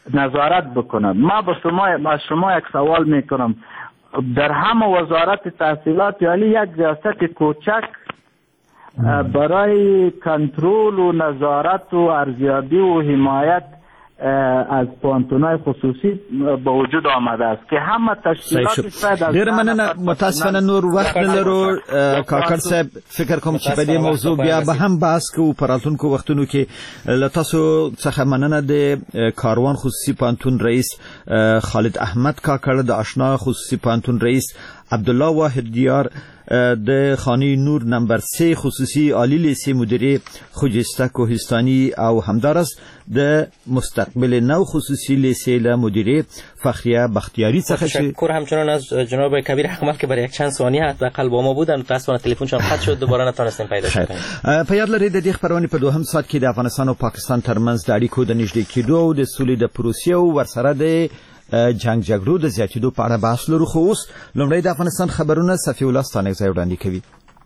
نظارت بکنند. ما از شما یک سوال میکنم، در همه وزارت تحصیلات عالی یک ریاست کوچک برای کنترل و نظارت و ارزیابی و حمایت از پوهنتون‌های خصوصی به وجود آمده است که همه تشکیلات ډیر مننه. متاسفانه نور وخت نه لرو کاکړ صاحب، فکر کوم چې په دې موضوع بیا به هم بحث کوو په راتلونکو وختونو کې. له تاسو څخه مننه د کاروان خصوصي پوهنتون رئیس خالد احمد کاکړ، د آشنا خصوصي پوهنتون رئیس عبدالله واحد دیار، د خانه نور نمبر 3 خصوصی عالی لیسه مدیره خجسته کوهستانی او همدارس د مستقبل نو خصوصی لیسه له مدیره فخریه بختیاری څخه. تشکر همچنان از جناب کبیر حکمت که برای یک چند ثانیه حداقل با ما بودن. متاسفانه تلفنشان قطع شد، دوباره نتونستیم پیداش کنیم. په یاد لرئ د دې خبرونه په دوهم ساعت کې د افغانستان او پاکستان ترمنځ د اړیکو د نږدې کېدو او د سولې د پروسې او ورسره د جنگ جګړو د زیاتېدو په اړه بحث لرو. خو اوس لومړی د افغانستان خبرونه صفی الله ستانکزی وړاندې کوي.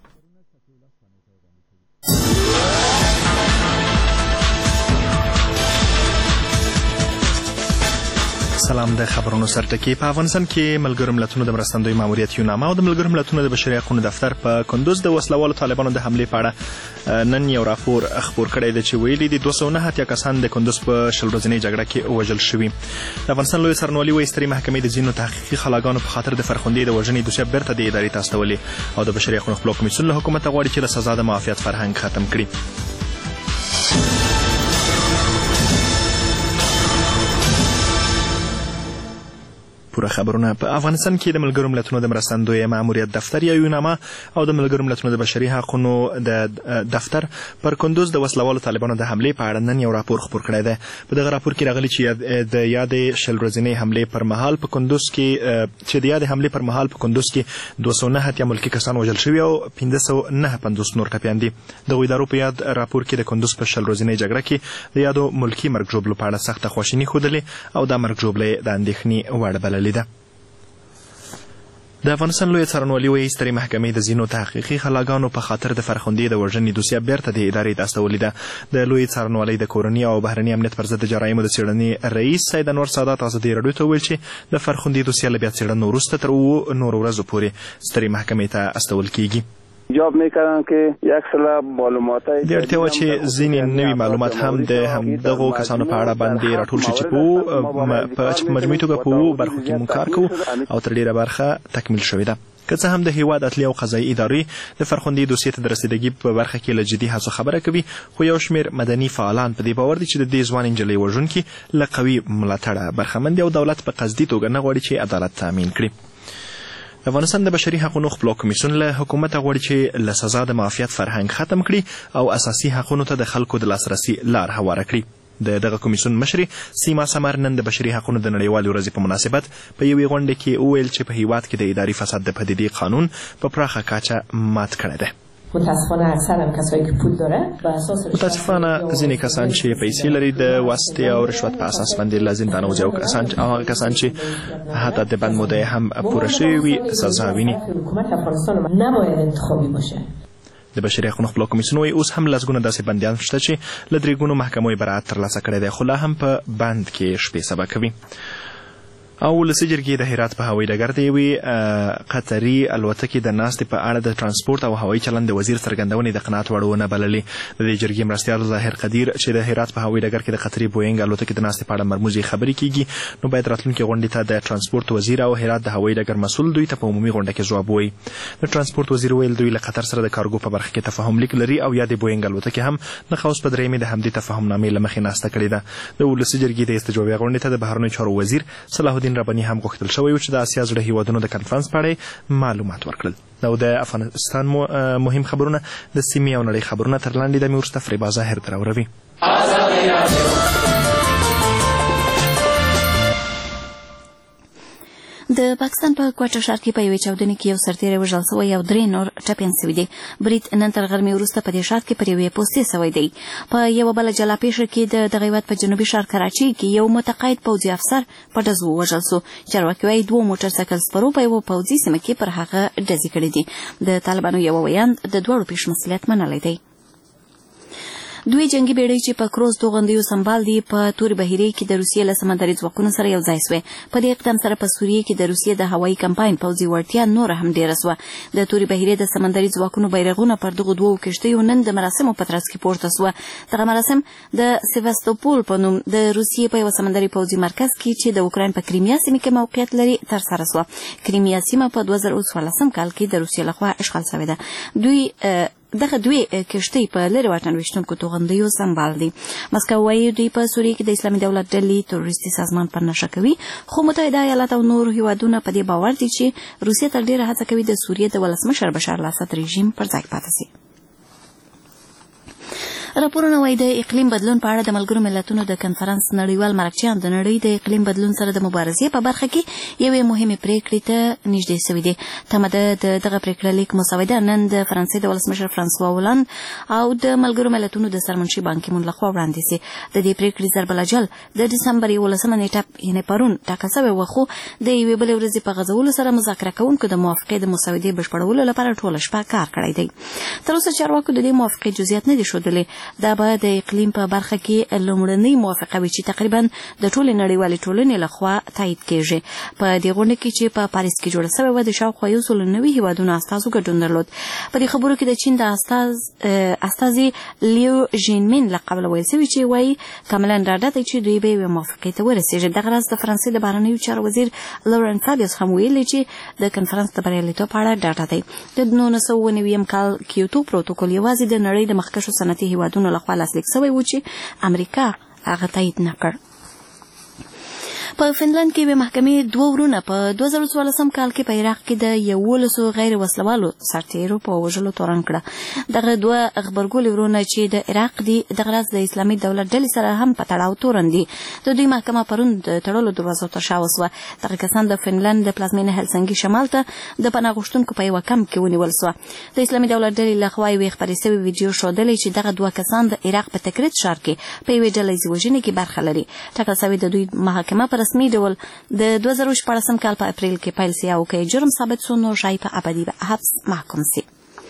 سلام. د خبرونو سرټکی. په افغانستان کې ملګرو ملتونو د مرستندوی ماموریت یونامه او د ملګرو ملتونو د بشري حقوقو دفتر په کندوز د وسلوالو طالبانو د حمله په اړه نن یو راپور خپور کړی دی چې ویلي دي 209 کسان د کندوز په شل ورځنۍ جګړه کې وژل شوي. د افغانستان لوی سرنوالي وایي سترې محکمې د ځینو تحقیقي خلاګانو په خاطر د فرخندې د وژنې دوسیه بیرته د ادارې ته استولې او د بشري حقوقو خپلواک کمیسیون له حکومته غواړي چې د سزا د معافیت فرهنګ ختم کړي. پوره خبرونه. په افغانستان کې د ملګرو ملتونو د مرستندوی ماموریت دفتر یا یونامه او د ملګرو ملتونو د بشري حقوقو د دفتر پر کندوز د وسلوالو طالبانو د حمله په اړه نن یو راپور خپور کړی دی. په دغه راپور کې راغلي چې د یادې شل ورځنۍ حمله پر مهال په کندوز کې 209 ملکی کسان وژل شوي او 509 نور ټپیان دي. دغه ادارو په یاد راپور کې د کندوز په شل ورځنۍ جګړه کې د یادو ملکی مرګ ژوبلو په اړه سخته خواشیني ښودلې او دا مرګ ژوبله د اندېښنې وړ بللې. د افغانستان لوی څارنوالي وایي سترې محکمې د ځینو تحقیقي خلاګانو په خاطر د فرخندې د وژنې دوسیه بیرته د ادارې ته استولې ده. د لوی څارنوالۍ د کورني او بهرني امنیت پر ضد د جرایمو د څېړنې رئیس سید انور سادات ازادي راډیو ته وویل چې د فرخندې دوسیه له بیا څېړنو وروسته تر 9 نورو ورځو پورې سترې محکمې ته استول کیږي. جواب میکردن که یک سلسله معلومات د اړتیا و چې ځینې نوي معلومات هم د همدغو کسانو په اړه باندې راټول شي چې په مجموعي توګه په برخو کې مونږ کار کوو او تر ډیره برخه تکمیل شوې ده. که څه هم د هیواد عدلیه او قضایي ادارې د فرخندې دوسیې ته د رسیدګي په برخه کې له جدي هڅو خبره کوي، خو یو شمېر مدني فعالان په دې باور دي چې د دې ځوان نجلۍ وژونکي له قوي ملاتړه برخمن دي او دولت په قصدي توګه نه غواړي چې عدالت تامین کړي. افغانستان د بشري حقوقو خپلواک کمیسیون له حکومت غواړي چې له سزا د معافیت فرهنګ ختم کړي او اساسي حقوقو ته د خلکو د لاسرسي لار هواره کړي. دغه کمیسیون مشري سیما سمر نن د بشري حقوقو د نړیوالې ورځې په مناسبت په یوې غونډه کې وویل چې په هیواد کې د اداري فساد د پدیدې قانون په پراخه کچه مات کړی دی. متاسفانه اکثر هم کسایی که پول داره و اساس متاسفانه ځینې کسان چې پیسې لري د واسطې او رشوت په اساس باندې لازم دانه وځي او هغه کسان چې حتی د بند موده هم پوره شوی وي سزا ویني. حکومت افغانستان نباید انتخابي باشه. د بشري حقوقو خپلواک کمیسیون وایي اوس هم لسګونه داسې بندیان شته چې له 3 ګونو محکمو برائت ترلاسه کړی دی، خو لا هم په بند کې شپې سبا کوي. او ولسي جرګې د هرات په هوایي ډګر د یوې قطري الوتکې د ناستې په اړه د ترانسپورت او هوایي چلند د وزیر څرګندونې د قناعت وړ ونه بللې. د دې جرګې مرستیال ظاهر قدیر چې د هرات په هوایي ډګر کې د قطري بوینګ الوتکې د ناستې په اړه مرموزې خبرې کیږي، نو باید راتلونکې غونډې ته د ترانسپورت وزیر او هرات د هوایي ډګر مسؤل دوی ته په عمومي غونډه کې ځواب ووایي. د ترانسپورت وزیر ویل دوی له قطر سره د کارګو په برخه کې تفاهم لیک لري او یا د بوینګ الوتکې هم د قوس په درېیمې د همدې تفاهم نامې له مخې ناسته کړې ده. د ولسي جرګې د استجوابي غونډې ته د بهرنیو چارو وزیر صلاح الدین رباني هم غوښتل شوی چې د اسیا زړه هیوادونو د کنفرانس په اړه معلومات ورکړل. او د افغانستان مهم خبرونه د سیمې او نړۍ خبرونه تر لاندې د میورسته فریبا ظاهر دراوروي. د پاکستان په کوټه ښار کې په یوې چاودنې کې یو سرتیری وژل شوی او 3 نور ټپیان شوي دي. برید نن تر غرمې وروسته په دې ښار کې پر یوې پوستې شوی دی. په یوه بله جلا پیښه کې د دغه هېواد په جنوبي ښار کراچۍ کې یو متقاعد پوځي افسر په ډزو ووژل شو. چارواکي وایي 2 موټر سایکل سپرو په یوه پوځي سیمه کې پر هغه ډزې کړې دي. د طالبانو یوه ویاند د دواړو پیښو مسؤلیت منلی دی. دوی جنگي بیړۍ چې په کروز توغندیو سمبال دي په توري بحیره کې د روسیې له سمندري ځواکونو سره یو ځای شوې. په دې اقدام سره په سوریه کې د روسیې د هوایي کمپاین پوځي وړتیا نور هم ډیره شوه. د توري بحیره د سمندري ځواکونو بیرغونه پر دغو دوو کشتیو نن د مراسمو په ترڅ کې پورته شوه. دغه مراسم د سیواستوپول په نوم د روسیې په یو سمندري پوځي مرکز کې چې د اوکراین په کریمیا سیمه کې موقعیت لري ترسره شوه. کریمیا سیمه په 2014 کال کې د روسیې لخوا اشغال شوې ده. دغه دوی کشتۍ په لرې واټن ویشتونکو توغندیو سمبال دي. مسکو وایي دوی په سوریه کې د اسلامي دولت ډلې تروریستي سازمان په نشه کوي، خو متحده ایالات او نور هیوادونه په دې باور دي چې روسیه تر ډیره هڅه کوي د سوریې د ولسمشر بشار الاسد رژیم پر ځای پاتې شي. راپورونه وايي د اقلیم بدلون په اړه د ملګرو ملتونو د کنفرانس نړیوال مرکچیان د نړۍ د اقلیم بدلون سره د مبارزې په برخه کې یوې مهمې پریکړې ته نږدې شوي دي. تمه ده د دغه پریکړه لیک مسوده نن د فرانسې د ولسمشر فرانسوا هولند او د ملګرو ملتونو د سرمنشي بان کی مون لخوا وړاندې شي. د دې پریکړې ضرب الاجل د دسمبر 11 نیټه یعنې پرون ټاکل شوی و، خو د یوې بلې ورځې په غځولو سره مذاکره کوونکو د موافقې د مسودې بشپړولو لپاره ټوله شپه کار کړی دی. تر اوسه چارواکو د دې موافقې جزئیات نه دي ښودلي. دا به د اقلیم په برخه کې لومړنۍ موافقه وي چې تقریبا د ټولې نړیوالې ټولنې لخوا تایید کیږي. په دې غونډه کې چې په پاریس کې جوړه شوې وه د شاوخوا 190 هیوادونو استازو ګډون درلود. په دې خبرو کې د چین د استازي لیو ژینمین له قبله ویل شوي چې وایي کاملا ډاډه دی چې دوی به یوې موافقې ته ورسېږي. دغه راز د فرانسې د بهرنیو چارو وزیر لورن فابیوس هم ویلي چې د کنفرانس د بریالیتوب په اړه ډاډه دی. د 1999 کال کیوتو پروتوکول یوازې د نړۍ د مخکښو صنعتي هیوادونو لخوا لاسلیک شوی و چې امریکا هغه تایید نه کړ. په فنلند کې به محکمې دوه ورونه په 2014 کال کې په عراق کې د 11 غیر وسلوالو سرتیرو په وژلو تورن کړه. دغه دوه خبرګولي ورونه چې د عراق دي دغه راز د اسلامي دولت ډلې سره هم په تړاو تورن دي. د دوی محکمه پرون د تړلو دروازو تر شا وسوه. دغه کسان د فنلند د پلازمینه هلسنګي شمال ته د پناه غوښتونکو په یوه کمپ کې ونیول سوه. د اسلامي دولت ډلې لخوا یوې خپرې شوې ویډیو ښودلې چې دغه دوه کسان د عراق په تکریت ښار کې په یوې ډلهییزې وژنې کې برخه لري. ټاکل شوې د دوی محاکمه په رسمي ډول د 2014 کال په اپریل کې پیل شي او که جرم ثابت شو نو شای په ابدي حبس محکوم شي.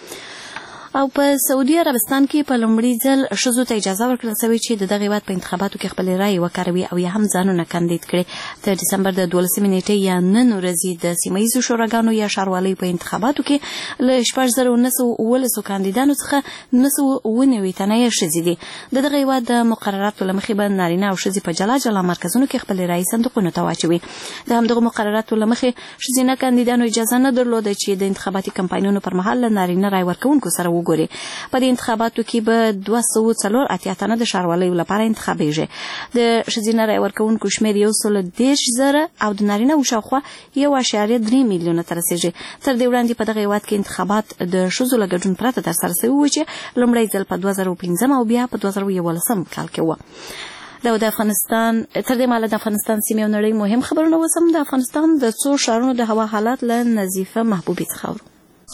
او په سعودي عربستان کې په لومړي ځل ښځو ته اجازه ورکړل شوې چې د دغه هېواد په انتخاباتو کې خپلې رایې وکاروي او یا هم ځانونه کاندید کړي. د ډسمبر د 12 نیټې یا نن ورځې د سیمه ییزو شوراګانو یا ښاروالیو په انتخاباتو کې له 4919 کاندیدانو څخه 990 تنه یې ښځې دي. د دغه هېواد د مقرراتو له مخې به نارینه او ښځې په جلا جلا مرکزونو کې خپلې رایې صندوقونو ته واچوي. د همدغو مقرراتو له مخې ښځینه کاندیدانو اجازه نه درلوده چې د انتخاباتي کمپاینونو پر مهال له نارینه رایې ورکوونکو سره ګوري. په دې انتخاباتو کې به 284 تنه د ښارولیو لپاره انتخابیږي. د ښځینه رایې ورکوونکو شمېر 130,000 او د نارینه شاوخوا 1.3 میلیونه ته رسیږي. تر دې وړاندې په دغه هېواد کې انتخابات د ښځو له ګډون پرته ترسره شوي وو چې لومړی ځل په 2015 او بیا په 2011 کال کې وه. د افغانستان تر دې مهاله د افغانستان سیمې او نړۍ مهم خبرونه وسم. د افغانستان د څو ښارونو د هوا حالات له نظیفه محبوبې څخه اورو.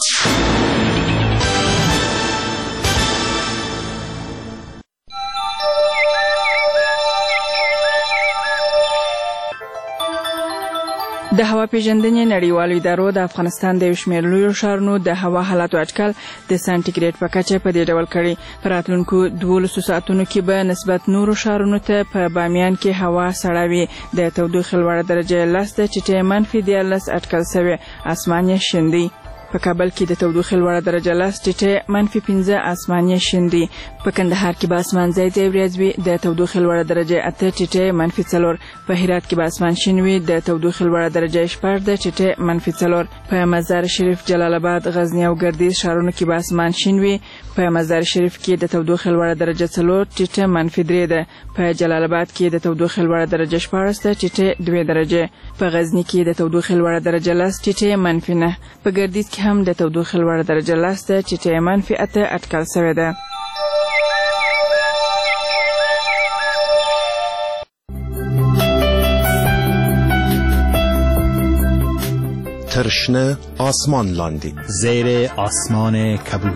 د هوا پیژندنې نړیوالو ادارو د افغانستان د یو شمېر لویو ښارونو د هوا حالاتو اټکل د سانټیګریډ په کچه په دې ډول کړی. په راتلونکو 12 ساعتونو کې به نسبت نورو ښارونو ته په بامیان کې هوا سړه وي. د تودوخې لوړه درجه 10 ده چې -14 اټکل شوې. اسمان یې شین دی. په کابل کې د تودوخې لوړه درجه 10 -15 اسمان یې شین دی. په کندهار کې به اسمان ځای ځای وریځ وي. د تودوخې لوړه درجه 8 -4. په هرات کې به اسمان شین وي. د تودوخې لوړه درجه 14 -4. په مزار شریف، جلال آباد، غزنی او ګردیز ښارونو کې به اسمان شین وي. په مزار شریف کې د تودوخې لوړه درجه 4 -3 ده. په جلال آباد کې د تودوخې لوړه درجه 14 -2 درجه. په غزنی کې د تودوخې لوړه درجه 10 -9. په ګردیز کې هم د تودوخې لوړه درجه 10 -8 اټکل شوې ده. ترشنه آسمان لاندی زیر آسمان کبود.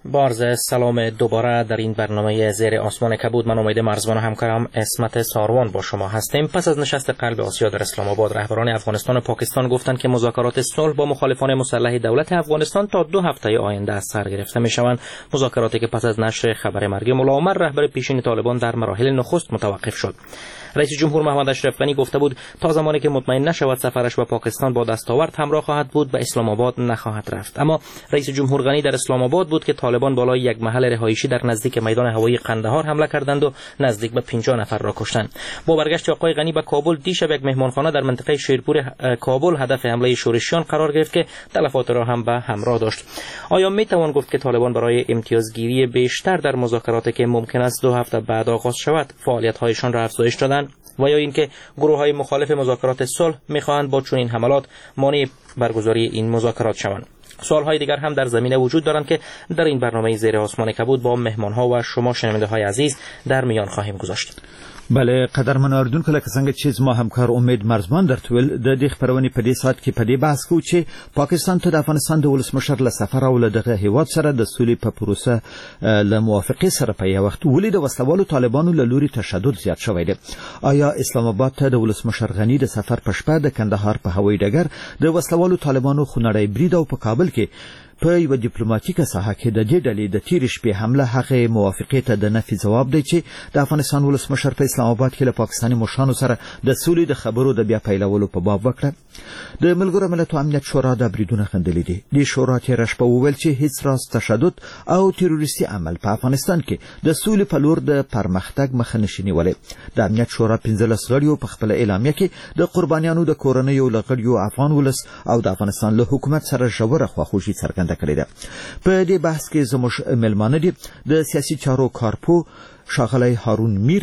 بارز سلام دوباره در این برنامه زیر آسمان کبود. من امید مرزبان و همکارم اسمت ساروان با شما هستیم. پس از نشست قلب آسیا در اسلام آباد، رهبران افغانستان و پاکستان گفتند که مذاکرات صلح با مخالفان مسلح دولت افغانستان تا 2 هفته آینده از سر گرفته میشوند. مذاکراتی که پس از نشر خبر مرگ ملا عمر رهبر پیشین طالبان در مراحل نخست متوقف شد. رئیس جمهور محمد اشرف غنی گفته بود تا زمانی که مطمئن نشود سفرش به پاکستان با دستاورد همراه خواهد بود به اسلام آباد نخواهد رفت. اما رئیس جمهور غنی در اسلام آباد بود که طالبان بالای یک محل رهایشی در نزدیک میدان هوایی قندهار حمله کردند و نزدیک به 50 نفر را کشتند. با برگشت آقای غنی به کابل، دیشب یک مهمانخانه در منطقه شیرپور کابل هدف حمله شورشیان قرار گرفت که تلفات را هم به همراه داشت. آیا می توان گفت که طالبان برای امتیازگیری بیشتر در مذاکراتی که ممکن است 2 هفته بعد آغاز شود فعالیت‌هایشان را افزایش دادند؟ و یا اینکه گروه‌های مخالف مذاکرات صلح می‌خواهند با چنین حملات مانع برگزاری این مذاکرات شوند؟ سوال‌های دیگر هم در زمینه وجود دارند که در این برنامه زیر آسمان کبود با مهمان‌ها و شما شنونده‌های عزیز در میان خواهیم گذاشت. بله قدرمن اوریدونکو لکه څنګه چې ما همکار امید مرزبان درتول د دې خبرونې په دې سات کې په دې بحث کوو چې پاکستان ته د افغانستان د ولسمشر له سفر او له دغه هیواد سره د سولې په پروسه له موافقې سره په یو وخت ولې د وسلوالو طالبانو له لوري تشدد زیات شوی دی. آیا اسلام آباد ته د ولسمشر غنی د سفر په شپه د کندهار په هوایي ډګر د وسلوالو طالبانو خونړی برید او په کابل کې په یو ډیپلوماټیکه ساحه کې د دې ډلې د تیر شپې حمله هغه موافقې ته د نفي جواب دی چې د افغانستان ولسمشر په اسلام آباد کې له پاکستاني مشرانو سره د سولې د خبرو د بیا پیلولو په باب وکړه. د ملګرو ملتونو امنیت شورا د بریدونه خندلې دي. د شورا تیر شپه وویل چې هیڅ راز تشدد او تروریستي عمل په افغانستان کې د سولې په لور د پرمختګ مخه نشي نیولای. د امنیت شورا 15 غړیو په خپل اعلامیه کې د قربانیانو د کورنیو لغړیو افغان ولس او د افغانستان له حکومت سره ژوره خواخوږي څرګنده کړې ده. په دې بحث کې زموږ ملمانه دي د سیاسي چارو کارپو ښاغلی هارون میر،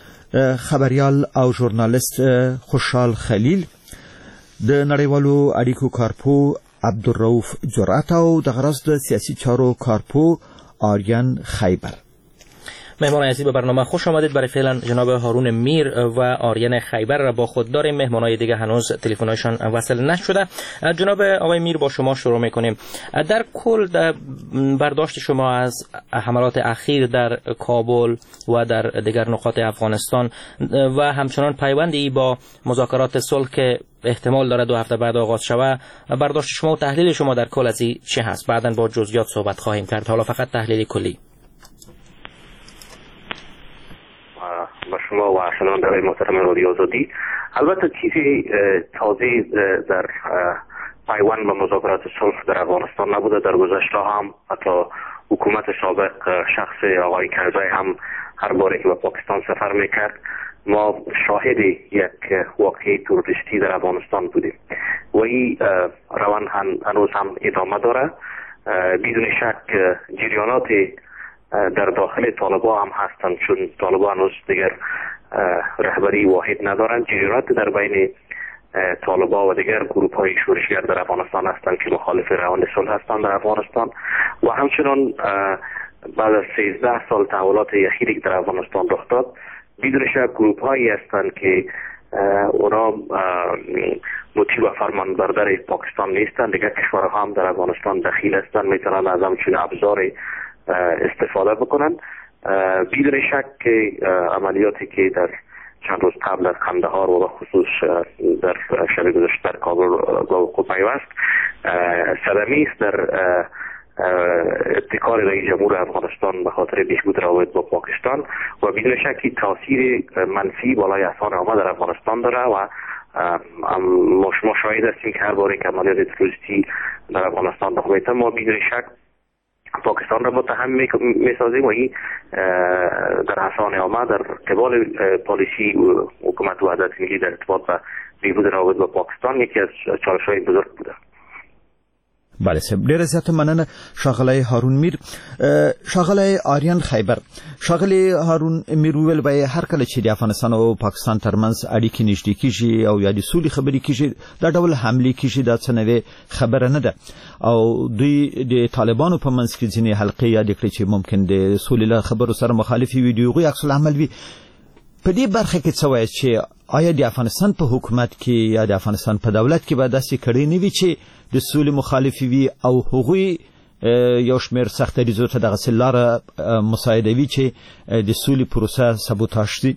خبريال او ژورنالیست خوشحال خلیل، د نړیوالو اړیکو کارپو عبدالرؤف جرأت او د غرض د سیاسي چارو کارپو آریان خیبر. مهمان عزیز به برنامه خوش آمدید. برای فعلا جناب هارون میر و آریان خیبر را با خود داریم. مهمانای دیگه هنوز تلفن‌هایشان وصل نشده. جناب آقای میر با شما شروع می‌کنیم. در کل برداشت شما از حملات اخیر در کابل و در دیگر نقاط افغانستان و همچنان پیوندی با مذاکرات صلح که احتمال داره 2 هفته بعد آغاز شود، برداشت شما و تحلیل شما در کل از این چه هست؟ بعداً با جزئیات صحبت خواهیم کرد. حالا فقط تحلیل کلی. با شما و شنونده‌های محترم رادیو آزادی، البته چیزی تازه در پیوند به مذاکرات صلح در افغانستان نبوده. در گذشته هم حتی حکومت سابق شخص آقای کرزی هم هر باره که به پاکستان سفر میکرد ما شاهد یک واقعه تروریستی در افغانستان بودیم و این روند هنوز هم ادامه داره. بدون شک جریانات در داخل طالبان هم هستند، چون طالبان هنوز دیگر رهبری واحد ندارند. جریانات در بین طالبان و دیگر گروه های شورشگر در افغانستان هستند که مخالف روند صلح هستند در افغانستان و همچنان بعد از 13 سال تحولات اخیری که در افغانستان رخ داد بدون شک گروه هایی هستند که اونا مطیع و فرمانبردار پاکستان نیستند. دیگر کشورها هم در افغانستان دخیل هستند، میتونن از همچون ابزار استفاده بکنن. بدون شک که عملیاتی که در چند روز قبل از قندهار و خصوص در شب گذشته در کابل با وقوع پیوست صدمه‌ای است در ابتکار رئیس جمهور افغانستان به خاطر بهبود روابط با پاکستان و بدون شک تاثیر منفی بالای اذهان عامه در افغانستان داره و ما شاهد هستیم که هر باره که عملیات تروریستی در افغانستان رخ میده ما بدون شک پاکستان را متهم میسازیم و این در اذهان عامه در قبال پالیسی حکومت وحدت ملی در ارتباط به بهبود روابط با پاکستان یکی از چالش‌های بزرگ بوده. بله صاحب، ډیره زیاته مننه ښاغلی هارون میر. ښاغلی آریان خیبر، ښاغلی هارون میر وویل به هر کله چې د افغانستان او پاکستان ترمنځ اړیکې نږدې کیږي او یا د سولې خبرې کیږي دا ډول حملې کیږي، دا څه نوې خبره نه ده او دوی د طالبانو په منځ کې ځینې حلقې یادې کړې چې ممکن د سولې له خبرو سره مخالفې وي، د هغوی عکس العمل وي. په دې برخه کې څه وایي چې آیا د افغانستان په حکومت کې یا د افغانستان په دولت کې به داسې کړی نه وي چې د سولې مخالفې وي او هغوی یو شمېر سخت دریزو ته دغه سلاره مساعدوي چې د سولې پروسه سبوتاژ شي؟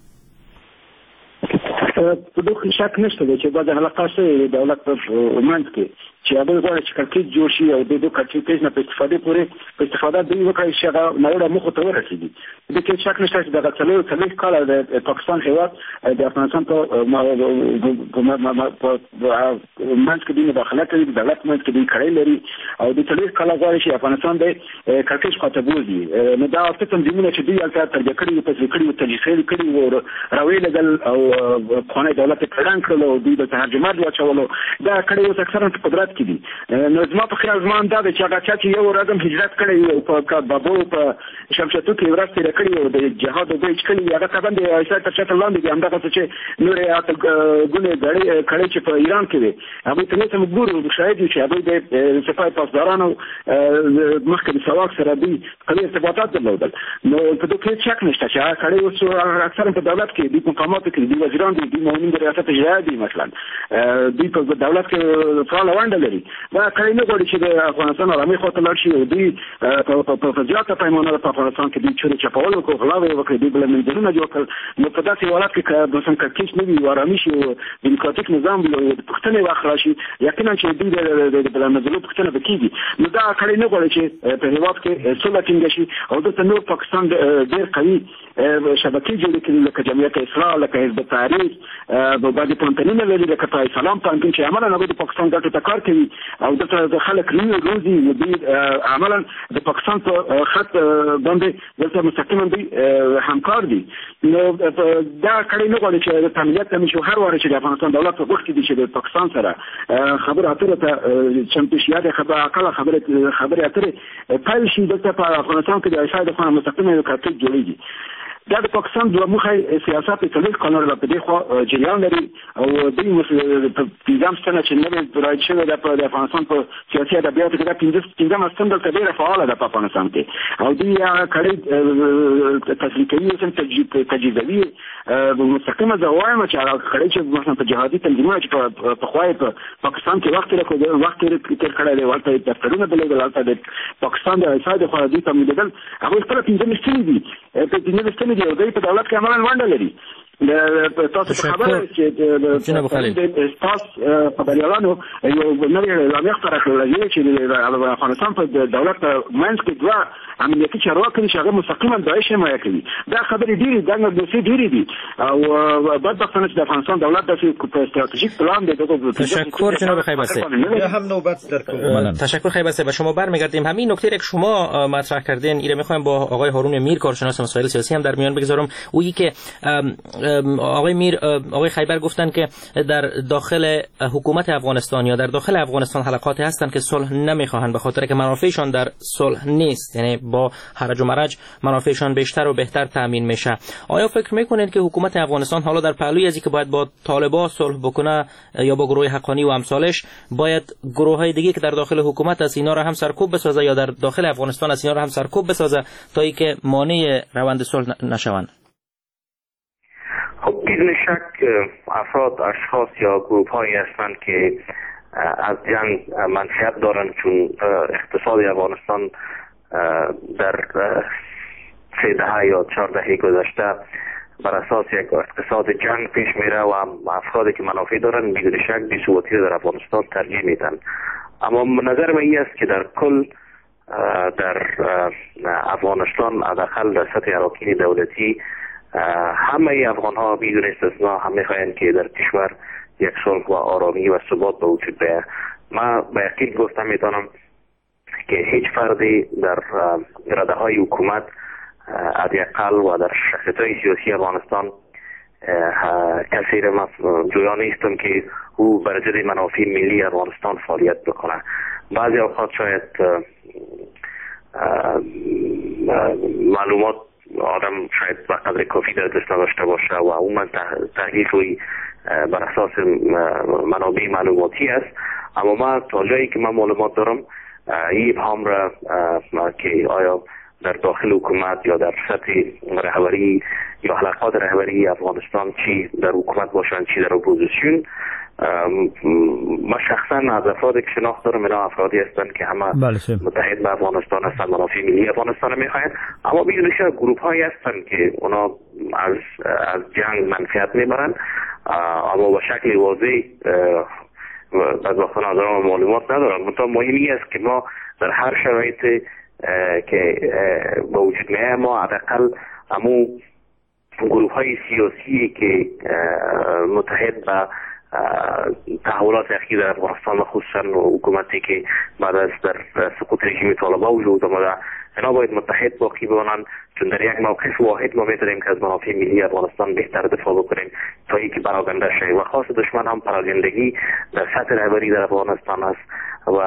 په دغه شک نشته چې بعد حلقه سره دولت په منځ کې چې هغه غواړي چې کړکېچ جوړ شي او د دې کړکېچ نه په استفاده پورې په استفاده دوی وکړي چې هغه نوړه مخ ته ورسېږي. د دې شک نشته چې دغه څلور کال د پاکستان هیواد د افغانستان په منځ کې د مداخله کوي، د دولت منځ کې د کړۍ لري او د څلور کال غواړي چې افغانستان د کړکېچ خواته بوزي. نو دا څه تنظیمونه چې دوی هلته ترجیح کړي په ذکر او تجهیز کړي او راویلګل او خانه دولت کړان کړل او دوی د ترجمه واچولو دا کړي اوس اکثرا په قدرت کې دي. نو زما په خیال زما دا چې هغه چې یو ورځم هجرت کړی او په بابو په شمشتو کې ورسته کړی او د جهاد او بیچ کړی هغه څنګه د ایسا تر څه لاندې دي همدا څه چې نور یې ګونه غړي کړي چې په ایران کې دي هغه ته نه مجبور او شاید چې هغه د صفای پاسدارانو مخکې د سواک سره دی کله ارتباطات درلودل. نو په دې کې شک نشته چې هغه کړي اوس اکثرا په دولت کې د مقاماتو کې د وزیران دي مهمین د ریاست اجرایه دي مثلا دوی په دولت کې فعال ونډه لري. دا کړي نه غواړي چې د افغانستان عالمي خواته لاړ شي او دوی په زیاته پیمانه په افغانستان کې دوی چوري چپاول او غلاوي وکړي دوی بل منځونه جوړ کړل. نو په داسې حالت کې مثلا کړکېچ نه وي آرامي شي او دیموکراتیک نظام وي او پښتنې واخ راشي یقینا چې دوی د بل منځلو پښتنه وکړي. نو دا کړي نه غواړي چې په هیواد کې سوله ټینګ شي او د نور پاکستان ډېر قوي شبکې جوړې کړي لکه جمعیت اسلام لکه حزب تحریر په باندې پانتنونه لري لکه اسلام پانتون چې عملاً هغه د پاکستان ګټو ته کار کوي او د خلک روزي دوی عملاً د پاکستان په خط باندې دلته مستقیما دوی همکار دي. نو دا کړي نه غواړي چې د تامینات ته شو هر واره چې د افغانستان دولت په وخت کې دي چې د پاکستان سره خبره اتره ته چمتشیات خبره اتره پیل شي دلته په افغانستان کې د ایسای د خانه مستقیما یو کارت جوړیږي. دا د پاکستان د مخه سیاست په ټولو قانون په دې خو جریان لري او د نظام ستنه چې نه راځي چې د افغانستان په سیاسي ادبیات کې د 15 مستند ته ډیره فعال ده په افغانستان کې او دوی کړي تشریحي او تجهیزي مستقیمه زوایم چې کړي چې مثلا په جهادي تنظیمونه چې په خوای په پاکستان کې وخت تر کړه دی ورته دفترونه بلې ولته د پاکستان د اساسي خارجي تمویلدل هغه خپل 15 مستند دي په 15 مستند دی او دوی په دولت کې عملاً ونډه لري. تاسو خبره چې تاسو خبريالانو یو نوې اعلامیه خبره کړې چې د افغانستان په دولت منځ کې دوه عملیاتي چارواکي چې هغه مستقیما داعش حمایه کوي. دا خبرې ډېرې د نګدوسي ډېرې دي او بدبختانه چې د افغانستان دولت د استراتیژیک پلان دی. تشکر جناب خیبرسی. هم نوبت درکوم. تشکر خیبرسی. به شما برمیگردیم. همین نکته که شما مطرح کردین ایره میخوایم با آقای هارون میر کارشناس مسائل سیاسی هم در میان بگذارم. اویی که آقای خیبر گفتن که در داخل حکومت افغانستان یا در داخل افغانستان حلقاتی هستند که صلح نمیخواهند به خاطر که منافعشان در صلح نیست، یعنی با هرج و مرج منافعشان بیشتر و بهتر تامین میشه. آیا فکر میکنید که حکومت افغانستان حالا در پهلوی از اینکه باید با طالبان صلح بکنه یا با گروه حقانی و امثالش باید گروه‌های دیگه که در داخل حکومت از اینا را هم سرکوب بسازه یا در داخل افغانستان از اینا را هم سرکوب بسازه تا اینکه مانع روند صلح نشوند؟ خب بدون شک افراد اشخاص یا گروه هایی هستند که از جنگ منفعت دارند چون اقتصاد افغانستان در 3 دهه یا 4 دهه گذشته بر اساس یک اقتصاد جنگ پیش میره و افرادی که منافع دارند بدون شک بی‌ثباتی در افغانستان ترجیح میدن. اما نظر من این است که در کل در افغانستان حداقل در سطح اراکین دولتی همه افغان ها بدون استثنا هم میخواهند که در کشور یک صلح و آرامی و ثبات به وجود بیاید. من به یقین گفتم میتونم که هیچ فردی در رده های حکومت حداقل و در شخصیت های سیاسی افغانستان کسی را جویا نیستم که او بر ضد منافع ملی افغانستان فعالیت بکنه. بعضی اوقات شاید معلومات آدم شاید به قدر کافی در دست نداشته باشه و عموما تحقیق روی بر اساس منابع معلوماتی است. اما من تا جایی که من معلومات دارم این ابهام را که آیا در داخل حکومت یا در سطح رهبری یا حلقات رهبری افغانستان چی در حکومت باشند چی در اپوزیسیون ما شخصا از افرادی که شناخت دارم اینا افرادی هستند که همه متحد به افغانستان هستند، منافع ملی افغانستان میخواهند، اما بیشتر گروه هایی هستند که اونا از جنگ منفعت میبرند، اما به شکل واضح بدبختانه آدم معلومات ندارن. منتها مهمی است که ما در هر شرایط که به وجود میه ما حداقل همون گروه های سیاسی که متحد به تحولات اخیر در افغانستان و خصوصا حکومتی که بعد از در سقوط رژیم طالبان وجود آمده، اینا باید متحد باقی بمانند، چون در یک موقف واحد ما میتونیم که از منافع ملی افغانستان بهتر دفاع بکنیم تا اینکه پراگنده شد و خاص دشمن هم پراگندگی در سطح رهبری در افغانستان است و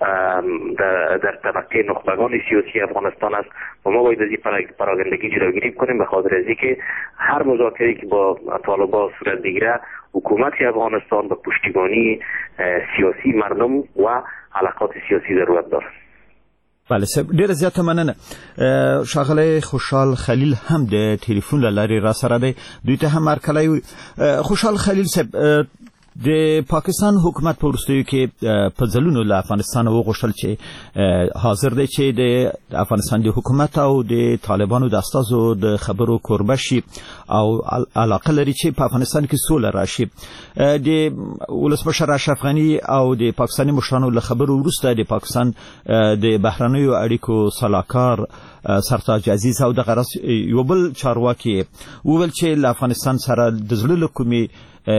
در طبقه نخبگان سیاسی افغانستان است و ما باید از این پراگندگی جلوگیری کنیم، به خاطر از اینکه هر مذاکره‌ای که با طالبان صورت بگیره حکومت افغانستان به پشتیبانی سیاسی مردم و علاقات سیاسی ضرورت دارد. بله صاحب ډیر زیاته مننه. ښاغلی خوشحال خلیل هم د ټلیفون له لارې را سره دی، دوی ته هم هرکلی. خوشحال خلیل صاحب، د پاکستان حکومت په وروستیو کې په ځلونو له افغانستان وغوښتل چې حاضر دی چې د افغانستان د حکومت او د طالبانو د استازو د خبرو کوربه شي او علاقه لري چې په افغانستان کې سوله راشي. د ولسمشر اشرف غني او د پاکستاني مشرانو له خبرو وروسته د پاکستان د بهرنیو اړیکو سلاکار سرتاج عزیز او د غرض یو بل چارواکي وویل چې له افغانستان سره د زړه له کومې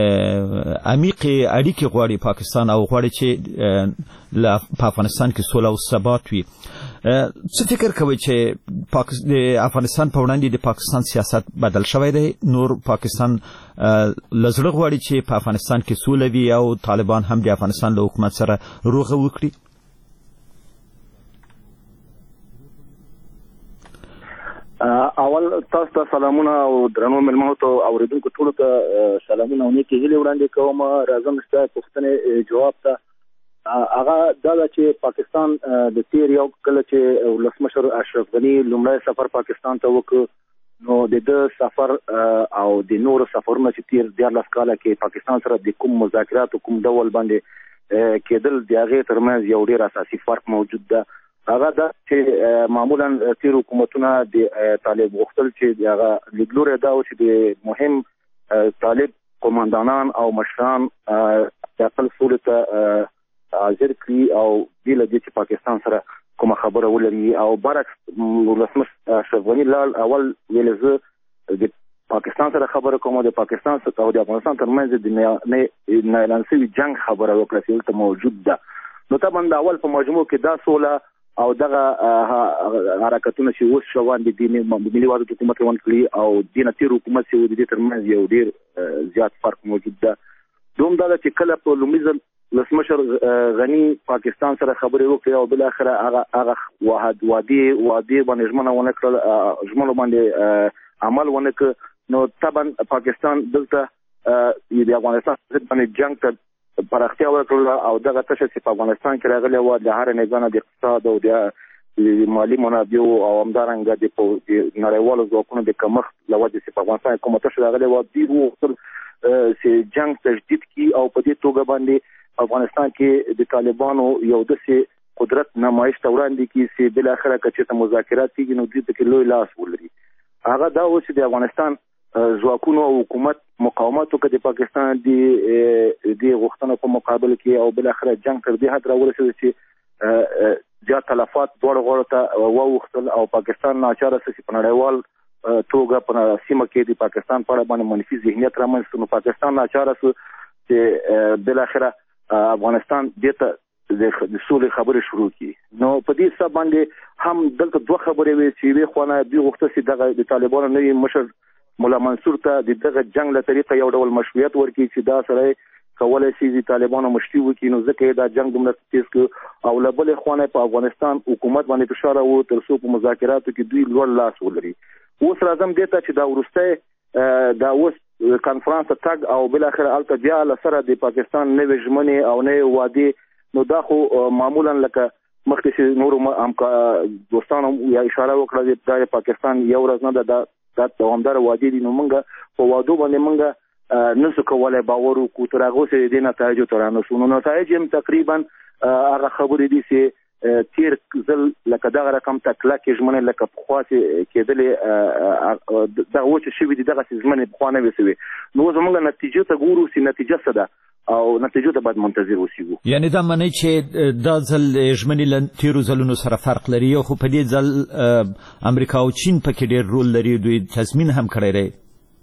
عمیقې اړیکې غواړي پاکستان او غواړي چې په افغانستان کې سوله او ثبات وي. څه فکر کوئ چې د افغانستان په وړاندې د پاکستان سیاست بدل شوی دی؟ نور پاکستان له زړه غواړي چې په افغانستان کې سوله وي او طالبان هم د افغانستان له حکومت سره روغه وکړي؟ اول تاسو ته سلامونه او درنو ملمنو ته اوریدونکو ټولو ته سلامونه او نیکې هیلې وړاندې کوم. راځم ستاسو پوښتنې جواب ته. هغه دا چې پاکستان د تیر یو کله چې ولسمشر اشرف غني لومړی سفر پاکستان ته وکړ، نو د سفر او د نورو سفرونو چې تیر 14 کاله کې پاکستان سره د کوم مذاکرات او کوم ډول باندې کېدل د هغې ترمنځ یو ډېر اساسي فرق موجود ده. هغه دا چې معمولا تیر حکومتونه د طالب غوښتل چې هغه لیدلوری دا و چې د مهم طالب قوماندانان او مشران د خپل سولې ته حاضر کړي او دې له دې چې پاکستان سره کومه خبره ولري، او برعکس ولسمشر اشرف غني لال اول ویل زه د پاکستان سره خبره کوم، د پاکستان سره او د افغانستان ترمنځ د نه اعلان شوي جنگ خبره وکړه چې دلته موجود ده. نو طبعا د اول په مجموع کې دا سوله او دغه حرکتونه چې اوس روان دي د ملي وحدت حکومت روان کړي او د تیر حکومت چې د دې ترمنځ یو ډېر زیات فرق موجود ده. دوم دا چې کله په لومړي ځل ولسمشر غني پاکستان سره خبرې وکړې او بل اخره هغه وعده باندې ژمنه ونه کړل، ژمنو باندې عمل ونه کړ، نو طبعا پاکستان دلته د افغانستان باندې جنگ ته پراختیا ورکړه او دغه تشه چې په افغانستان کې راغلی و د هر نظام د اقتصاد او د مالی منابعو او همدارنګه د نړیوالو ځواکونو د کمښت له وجې چې په افغانستان کې کومه تشه راغلی و، دوی وغوښتل چې جنګ تجدید کړي او په دې توګه باندې افغانستان کې د طالبانو یو داسې قدرت نمایش ته وړاندې کړي چې بالاخره که چېرته مذاکرات کېږي نو دوی پکې لوی لاس ولري. هغه دا و چې د افغانستان ځواکونو او حکومت مقاومت وکړي د پاکستان د غوښتنو په مقابل کې او بالاخره جنگ تر دې حد راورسېد چې زیات تلفات دواړو غاړو ته واوښتل او پاکستان ناچاره شو چې په نړیوال توګه په سیمه کې د پاکستان په اړه باندې منفي ذهنیت رامنځته شو. نو پاکستان ناچاره شو چې بالاخره افغانستان دې ته د سولې خبرې شروع کړي. نو په دې سبب باندې هم دلته دوه خبرې وې چې یوې خوا نه دوی غوښتل چې دغه د طالبانو نوي مشر مولا منصور ته دغه جنگ له طریقه یو ډول مشروعیت ورکړي چې دا سره کولای شي د طالبانو مشري وکړي، نو ځکه دا جنگ دومره تیز کړ او له بلې خوا نه په افغانستان حکومت باندې فشار و تر څو په مذاکراتو کې دوی لوړ لاس ولري. اوس راځم دې ته چې دا وروستی دا اوس کنفرانس تګ او بالاخره هلته بیا له سره د پاکستان نوې ژمنې او نوې وعدې، نو دا خو معمولا لکه مخکې چې نورو دوستانو یا اشاره وکړه د پاکستان یو ورځ نه ده، دا دوامداره وعدې دي. نو موږ په وعدو باندې موږ نسو کولای باور وکړو تر هغه چې د نتایجو تر رانسو. نو نتایج هم تقریبا هغه خبرې دي چې تیر ځل لکه دغه رقم ته کلکې ژمنې لکه پخوا چې کېدلې دغه وچې شوي دي دغسې ژمنې پخوا نه وې سوې. نو زموږ نتیجو ته ګورو چې نتیجه څه ده او نتیجو ته باید منتظر اوسېږو. یعنې دا منئ چې دا ځل ژمنې له تېرو ځلونو سره فرق لري، خو په دې ځل امریکا او چین پکې ډېر رول لري، دوی تضمین هم کړی دی.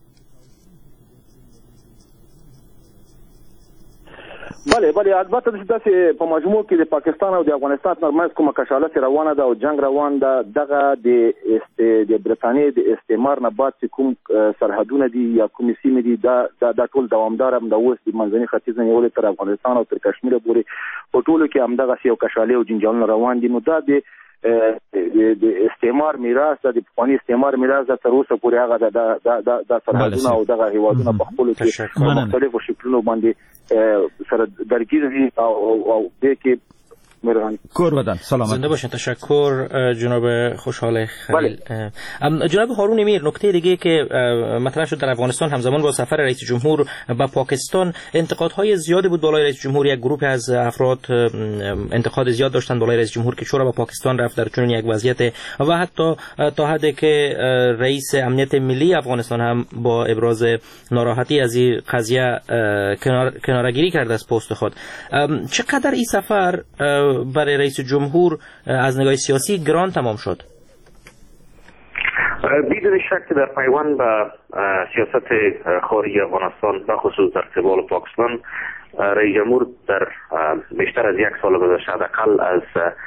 بله البته داسې په مجموع کې د پاکستان او د افغانستان ترمنځ کومه کشاله چې روانه ده او جنگ روان ده، دغه د برټانیې د استعمار نه بعد چې کوم سرحدونه دي یا کومې سیمې دي دا ټول دوامدار هم د اوس د منځني ختیځ نه نیولې تر افغانستان او تر کشمیره پورې په ټولو کې همدغسې یو کشالې او جنجالونه روان دي. نو دا د استعمار میراث ده، د پخواني استعمار میراث ده، تر اوسه پورې هغه د سرحدونه او دغه هیوادونه په خپلو کې په مختلفو شکلونو باندې سره درگیر دي او دې کې مهربانی. کوربدن سلامت زنده باشین. تشکر جناب خوشحال خلیل. جناب هارون امیر، نکته دیگه که مطرح شد در افغانستان همزمان با سفر رئیس جمهور به پاکستان انتقادهای زیادی بود بالای رئیس جمهور. یک گروه از افراد انتقاد زیاد داشتن بالای رئیس جمهور که چرا به پاکستان رفت در چنین یک وضعیت، و حتی تا حدی که رئیس امنیت ملی افغانستان هم با ابراز ناراحتی از این قضیه کناره‌گیری کرده از پست خود. چقدر این سفر برای رئیس جمهور از نگاه سیاسی گران تمام شد؟ بدون شک در پیوند به سیاست خارجی افغانستان و خصوص در قبال پاکستان، رئیس جمهور در بیشتر از یک سال گذشته حداقل از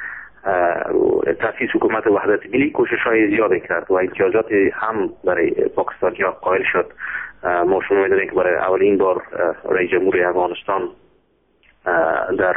تأسیس حکومت وحدت ملی کوشش‌های زیادی کرد و امتیازات هم برای پاکستانی‌ها قائل شد. ما شما می‌دونید که برای اولین بار رئیس جمهور افغانستان در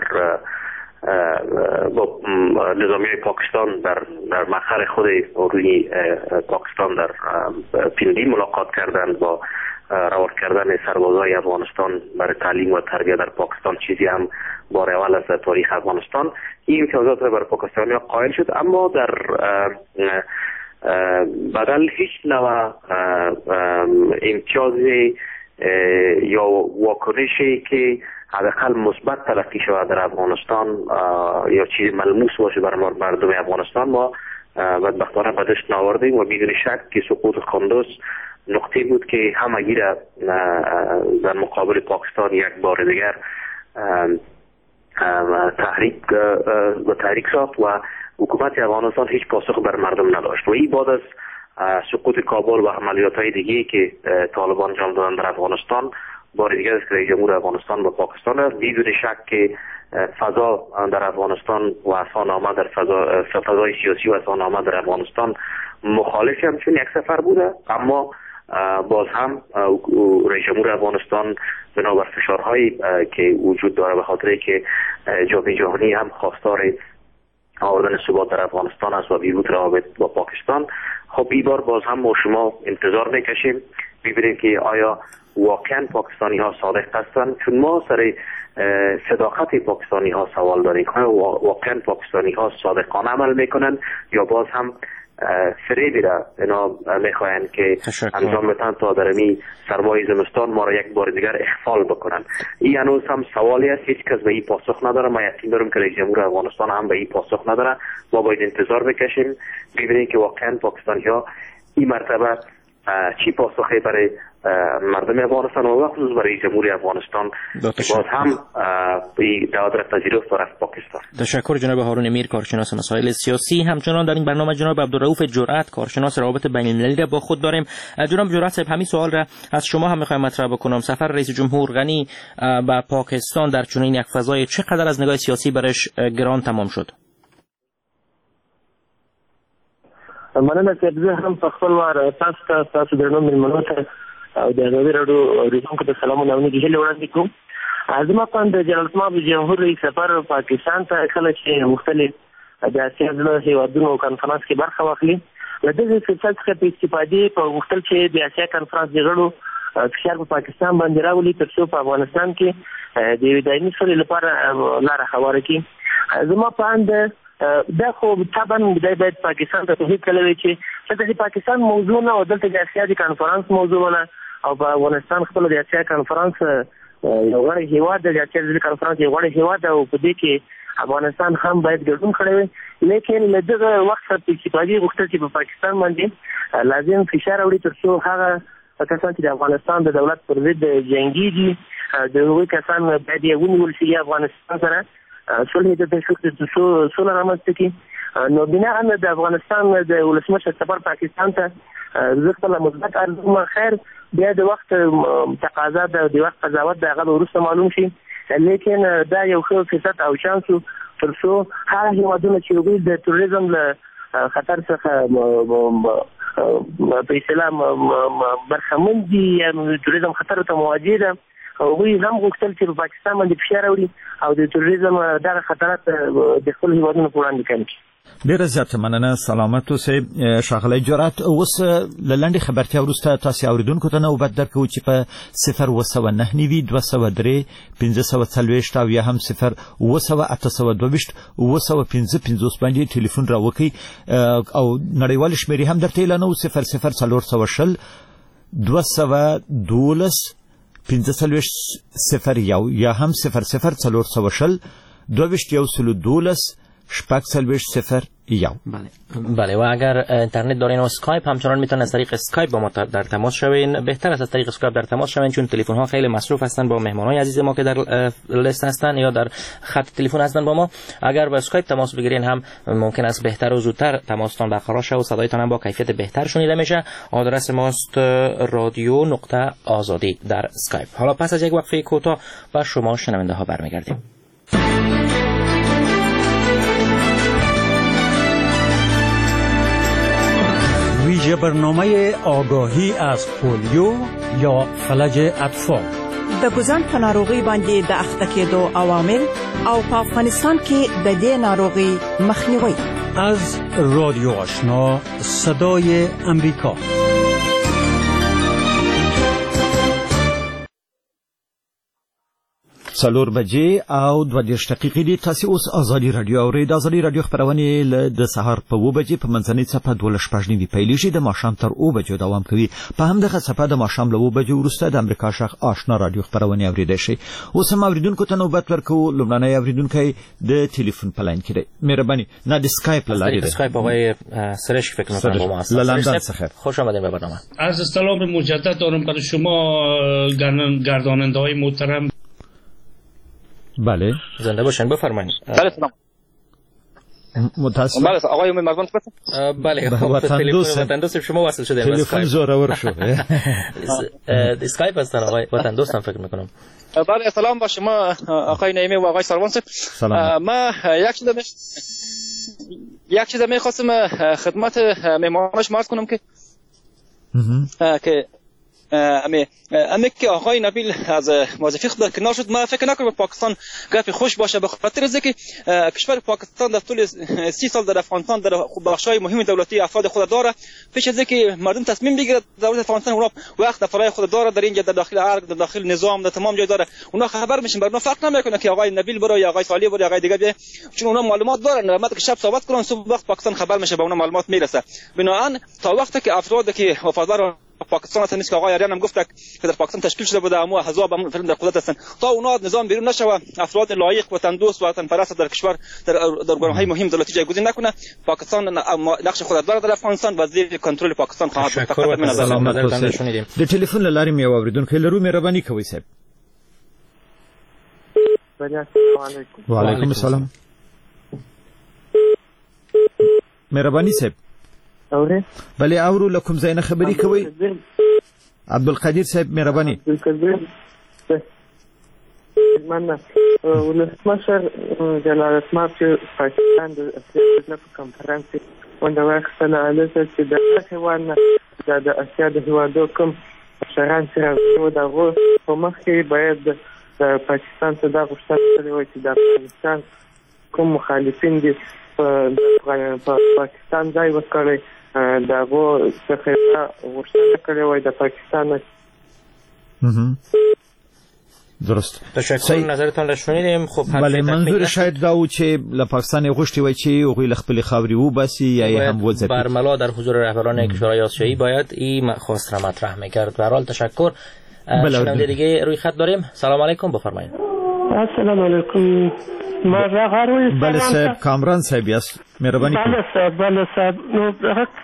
با نظامی پاکستان در مقر خود روی پاکستان در پیندی ملاقات کردند با روارد کردن سربازای افغانستان برای تعلیم و تربیت در پاکستان، چیزی هم بار اول از تاریخ افغانستان. این امتیازات برای پاکستانی ها قائل شد، اما در بدل هیچ نوع امتیاز یا واکنشی که حداقل مثبت تلقی شود در افغانستان یا چیز ملموس باشه برای مردم افغانستان ما بدبختانه به دست نآوردیم و بدون شک که سقوط قندوز نقطه بود که همگی را در مقابل پاکستان یک بار دیگر تحریک ساخت و حکومت افغانستان هیچ پاسخ بر مردم نداشت. و این بعد از سقوط کابل و عملیات‌های دیگه که طالبان انجام دادن در افغانستان، بار دیگر است که رئیس جمهور افغانستان با پاکستان است. بدون شک که فضا در افغانستان و اصالنامه در فضای سیاسی و اصالنامه در افغانستان مخالف همچون یک سفر بوده، اما باز هم رئیس جمهور افغانستان بنابر فشارهایی که وجود داره به خاطر که جامعه جهانی هم خواستار آوردن ثبات در افغانستان است و بیروت روابط با پاکستان. خب این بار باز هم ما شما انتظار میکشیم ببینیم که آیا واقعا پاکستانی ها صادق هستند، چون ما سر صداقت پاکستانی ها سوال داریم. آیا واقعا پاکستانی ها صادقانه عمل میکنن یا باز هم فریبی را اینا میخواین که انجام بدن تا در این سرمای زمستان ما را یک بار دیگر اخفال بکنن. این هنوز هم سوالی است، هیچ کس به این پاسخ نداره. ما یقین دارم که رئیس جمهور افغانستان هم به این پاسخ نداره. ما باید انتظار بکشیم ببینیم که واقعا پاکستانی ها این مرتبه چی پاسخی برای مردم افغانستان و خصوص برای جمهوری افغانستان باز هم به دعوت را پذیرفت و رفت پاکستان. تشکر جناب هارون امیر، کارشناس مسائل سیاسی. همچنان در این برنامه جناب عبدالرؤوف جرأت، کارشناس روابط بین المللی را با خود داریم. جناب جرأت صاحب، همین سوال را از شما هم میخوایم مطرح بکنم. سفر رئیس جمهور غنی به پاکستان در چنین یک فضای چقدر از نگاه سیاسی برش گران تمام شد؟ مننه چې زه هم په خپل وار تاسو درنو مېلمنو ته او د ازادي راډیو ریډونکو ته سلامونه او نیکې هیلې وړاندې کوم. زما په اند د جلالتمآب جمهور رئیس سفر پاکستان ته کله چې مختلف د اسیا زړه هېوادونو کنفرانس کې برخه واخلي، له دغې فرصت څخه په استفادې په غوښتل چې د اسیا کنفرانس د غړو فشار په پاکستان باندې راولي تر څو په افغانستان کې د یوې دایمي سولې لپاره لاره هواره کړي. زما په اند دا خو طبعا باید پاکستان ته توضیح کړی وي چې دلته د پاکستان موضوع نه او دلته د اسیا د کنفرانس موضوع نه او په افغانستان خپل د اسیا کانفرنس یو غړی هیواد د اسیا ځلي کانفرنس یو غړی هیواد او په دې کې افغانستان هم باید ګډون کړی وي لیکن له دغه وخت څخه استفادې غوښتل چې په پاکستان باندې لازم فشار وړي تر څو هغه کسان چې د افغانستان د دولت پر ضد جنګیږي د هغوی کسان باید یې ونیول شي افغانستان سره صلح د تشویق سوله رامنځته کړي نو بنا ان د افغانستان د ولسمشر سفر پاکستان ته زه خپل مثبت ارزوم خیر بیا د وخت تقاضا د وخت قضاوت د هغه وروسته معلوم شي لیکن دا یو ښه فرصت او چانس تر څو هغه هیوادونه چې هغوی د تروریزم له خطر څخه په اصطلاح برخمن دي یا تروریزم خطر ته مواجه ده هغوی هم غوښتل چې په پاکستان باندې فشار راوړي او د تروریزم دغه خطرات د خپل هیوادونو په وړاندې کم کړي. ډیره زیاته مننه سلامت اوسئ ښاغلی جرأت. اوس له لنډې خبرتیا وروسته تاسې اورېدونکو ته نوبت درکوو چې په 029 203 540 او یا هم 0 822 955 باندې ټلیفون راوکئ او نړیوال شمیرې هم درته اعلانوو 00420 212 1501 یا هم 00420 212 شپږ څلوېښت صفر یو. بله و اگر اینترنت دارین و اسکایپ همچنان میتونن از طریق اسکایپ با ما در تماس شوین. بهتر است از طریق اسکایپ در تماس شوین چون تلفن ها خیلی مصروف هستن با مهمانای عزیز ما که در لیست هستن یا در خط تلفن هستن با ما. اگر با اسکایپ تماس بگیرین هم ممکن است بهتر و زودتر تماستان برقرار شه و صدایتان هم با کیفیت بهتر شنیده میشه. آدرس ماست radio.azadi در اسکایپ. حالا پس از یک وقفه کوتاه با شما شنونده ها برمیگردیم. ویژه برنامه آگاهی از پولیو یا فلج اطفال د ګوزن په ناروغي باندې د اخته کېدو عوامل او په افغانستان کې د دې ناروغي مخنیوي از رادیو آشنا صدای امریکا. 4 بجې او 22 دقیقې دي. تاسو اوس ازادي رادیو اورئ. د ازادي رادیو خبرونه د سهار په 2 بجې په منځنۍ صفحه 12:15 پیلېږي د ماښام تر 2 بجو دوام کوي. په همدغه صفحه د ماښام له 2 بجو وروسته د امریکا شاخ آشنا رادیو خبرونه اوریدئ شي. اوس هم اوریدونکو ته نوبت ورکوو. لومړنی اوریدونکی د ټلیفون په لاین کې دی. مهرباني نه د اسکایپ له لارې دی. اسکایپ آقای سرش فکر می‌کنم با ما هست. لندن څخه خوش آمدید به برنامه. عرض سلام مجدد دارم برای شما گرداننده‌های محترم. بله زنده باشن بفرمایید. بله سلام. متاسفم. بله آقای امید مرزبان هستم. بله وطن دوست شما وصل شده. تلفن زورآور شد. اسکایپ هستن آقای وطن دوستم فکر می‌کنم. بله سلام با شما آقای نعیمی و آقای ساروان صاحب. سلام. ما یک چیز می‌خواستم خدمت مهمانش عرض کنم که امی که آقای نبیل از وظیفه خود کنار شد ما فکر نکنم پاکستان گپ خوش باشه به خاطر اینکه کشور پاکستان در طول 30 سال در افغانستان در بخشای مهم دولتی افراد خود داره پیش از اینکه مردم تصمیم بگیرد دولت افغانستان اونها وقت فرای خود داره در اینجا در داخل ارگ در داخل نظام در تمام جای داره اونها خبر میشن برای فرق نمیکنه که آقای نبیل برای یا آقای صالح برای آقای دیگه بیه چون اونها معلومات دارن وقتی که شب صحبت کنن صبح وقت پاکستان خبر میشه به اونها معلومات میرسه بنابراین تا وقتی که افرادی که وفادار پاکستان هستن که آقای آریان هم گفت که در پاکستان تشکیل شده بوده اما احزاب هم فعلا در قدرت هستن تا اونها نظام بیرون نشه و افراد لایق وطن دوست و وطن پرست در کشور در ارگان‌های مهم دولتی جایگزین نکنه پاکستان نقش خود داره در افغانستان و زیر کنترل پاکستان خواهد بود. فقط من نظر شنیدیم. د ټلیفون لارې مې اوریدونکو لرو مهرباني کوئ صاحب. وعلیکم السلام. مهرباني صاحب. اوره بله اورو لکم زین خبری کوي. عبدالقدیر صاحب مهرباني. من ولسمشر جلال اسماعیل چې پاکستان د اسیا په کنفرانس باندې واخیستله هلته چې د هېواد نه د اسیا د هېوادو کوم مشران چې راغلي وو د هغو په مخ کې باید د پاکستان څخه دا غوښتنه کړې وای چې د افغانستان کوم مخالفین دي په پاکستان ځای ورکړی د هغو څخه غوښتنه کړې وای د پاکستان درست. تشکر. نظرتان را شنیدیم. خب بله، منظور شاید دا و چې له پاکستان غوښتي وای چې هغوی خپل خاوري وباسي یا هم وځي. برملا در حضور رهبران کشورهای آسیایی باید این خواست را مطرح می‌کرد. به هر حال تشکر. شنونده دیگه روی خط داریم. سلام علیکم، بفرمایید. السلام علیکم. بله صاحب، کامران صاحب است. مهرباني. بله صاحب. نو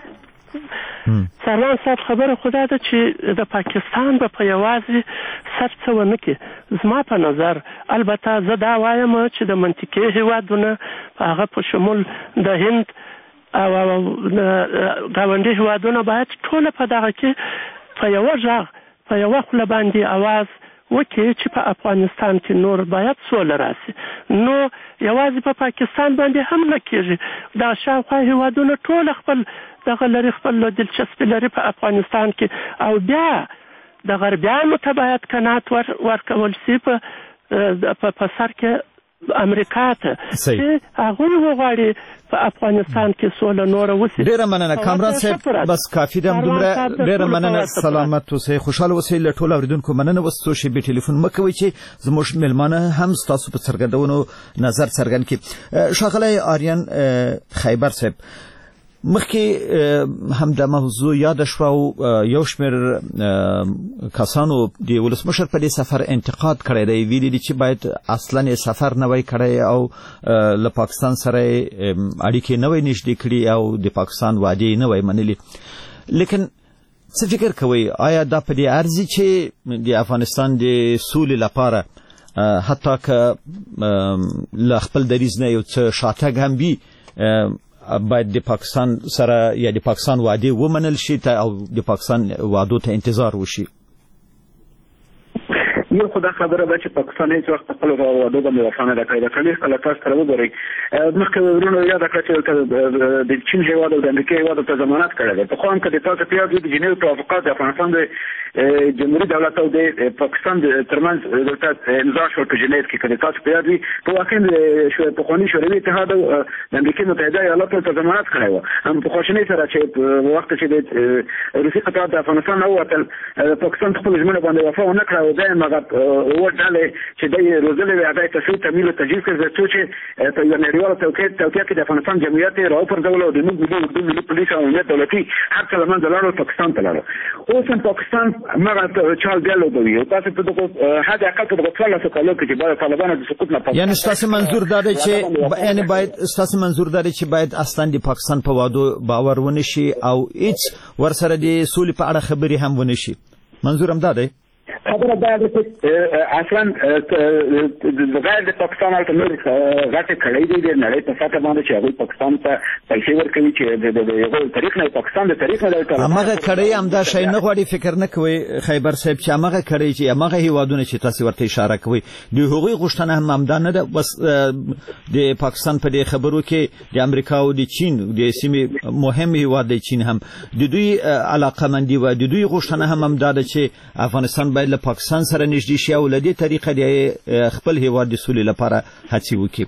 سلام صاحب، خبر خدا ده چې د پاکستان په یوازې سر څه ونه کې. زما په نظر البته زه دا وایم چې د منطقي هیوادونه هغه په شمول د هند او ګاونډي هیوادونه باید ټول په دغه کې په یو ځای په یو خپل باندې आवाज وکړي چې په افغانستان کې نور باید سوله راشي. نو یوازې په پاکستان باندې هم نه کېږي، دا شاوخوا هیوادونه ټول خپل دغه لري، خپل دلچسپي لري په افغانستان کې، او بیا د غربیانو ته باید قناعت ورکول شي په سر کې امریکا ته چې هغوی وغواړي په افغانستان کې سوله نوره وسي. ډېره مننه کامران صاحب، بس کافي ده همدومره. ډېره مننه، سلامت اوسئ، خوشحاله اوسئ. له ټولو اورېدونکو مننه. اوس څو شېبې ټلیفون مه کوئ چې زموږ مېلمانه هم ستاسو په څرګندونو نظر څرګند کړي. ښاغلی آریان خیبر صاحب، مخکې هم د موضوع یاد شو او یو شمېر کسانو د ولسمشر په دې سفر انتقاد کړی دی، ویلي دي چې باید اصلا سفر نه وای کړی او له پاکستان سره اړیکې نه وای نږدې کړي او د پاکستان وعدې نه وای منلي. لیکن څه فکر کوئ، آیا دا په دې ارزي چې د افغانستان د سولې لپاره حتی که له خپل دریځ نه یو څه شاتګ هم وي باید د پاکستان سره یا د پاکستان وعده ومنل شي او د پاکستان وعدو ته انتظار وشي؟ یو خدا خبره ده چې پاکستان هیڅ وخت خپل وعده باندې وفا نه کوي. دا کله کله تاسو سره وګورئ، مخکې ورونو یاد کړئ چې د چین هیواد او د امریکا هیواد ته ضمانت کړی دی. په خو هم که تاسو پیاز د جنیو توافقات د افغانستان د جمهوریت دولت او د پاکستان ترمنځ دلته امضا شو په جنیو کې، که تاسو پیاز وي په واقع په خواني شوروي اتحاد او د امریکا متحده ایالاتو ته ضمانت کړی و. هم په خوشنۍ سره چې په وخت چې د روسي قطار د افغانستان نه ووتل، پاکستان خپل ژمنه باندې وفا ونه کړه او دا هغه وډاله چې د روزلې وعده تشوي تمویل تجهیز کړي چې په یو نړیوال توقیع کې د افغانستان جمهوریت راو پر ډول او د ملي پولیس او امنیت دولتي هر څه لمن دلارو پاکستان ته لاړو. اوس هم پاکستان مغه چال دیالو کوي. تاسو په دغه حد اقل په څلور کالو کې چې باید طالبان د سقوط نه یعنی تاسو منظور دا دی چې یعنی باید تاسو منظور دا دی چې باید اصلا د پاکستان په وادو باور ونه شي او هیڅ ورسره د سولې په اړه خبرې هم ونه شي. منظور هم دا دی. خبره دا ده چې اصلا غیر د پاکستان الته نور غټه کړی دی د نړۍ په سطح باندې چې هغه پاکستان ته پیسې ورکوي چې د یو تاریخ نه پاکستان د تاریخ نه هغه کړی هم دا شی نه غواړي. فکر نه کوي خیبر صاحب چې هغه کړی چې هغه هیوادونه چې تاسو ورته اشاره کوي د هغوی غوښتنه هم همدا نه ده. بس د پاکستان په دې خبرو کې د امریکا او د چین د سیمې مهم هیواد د چین هم د دوی علاقمندي و د دوی غوښتنه هم همدا ده چې افغانستان باید له پاکستان سره نږدې شي او له دې طریقې د خپل هیواد د سولې لپاره هڅې وکړي.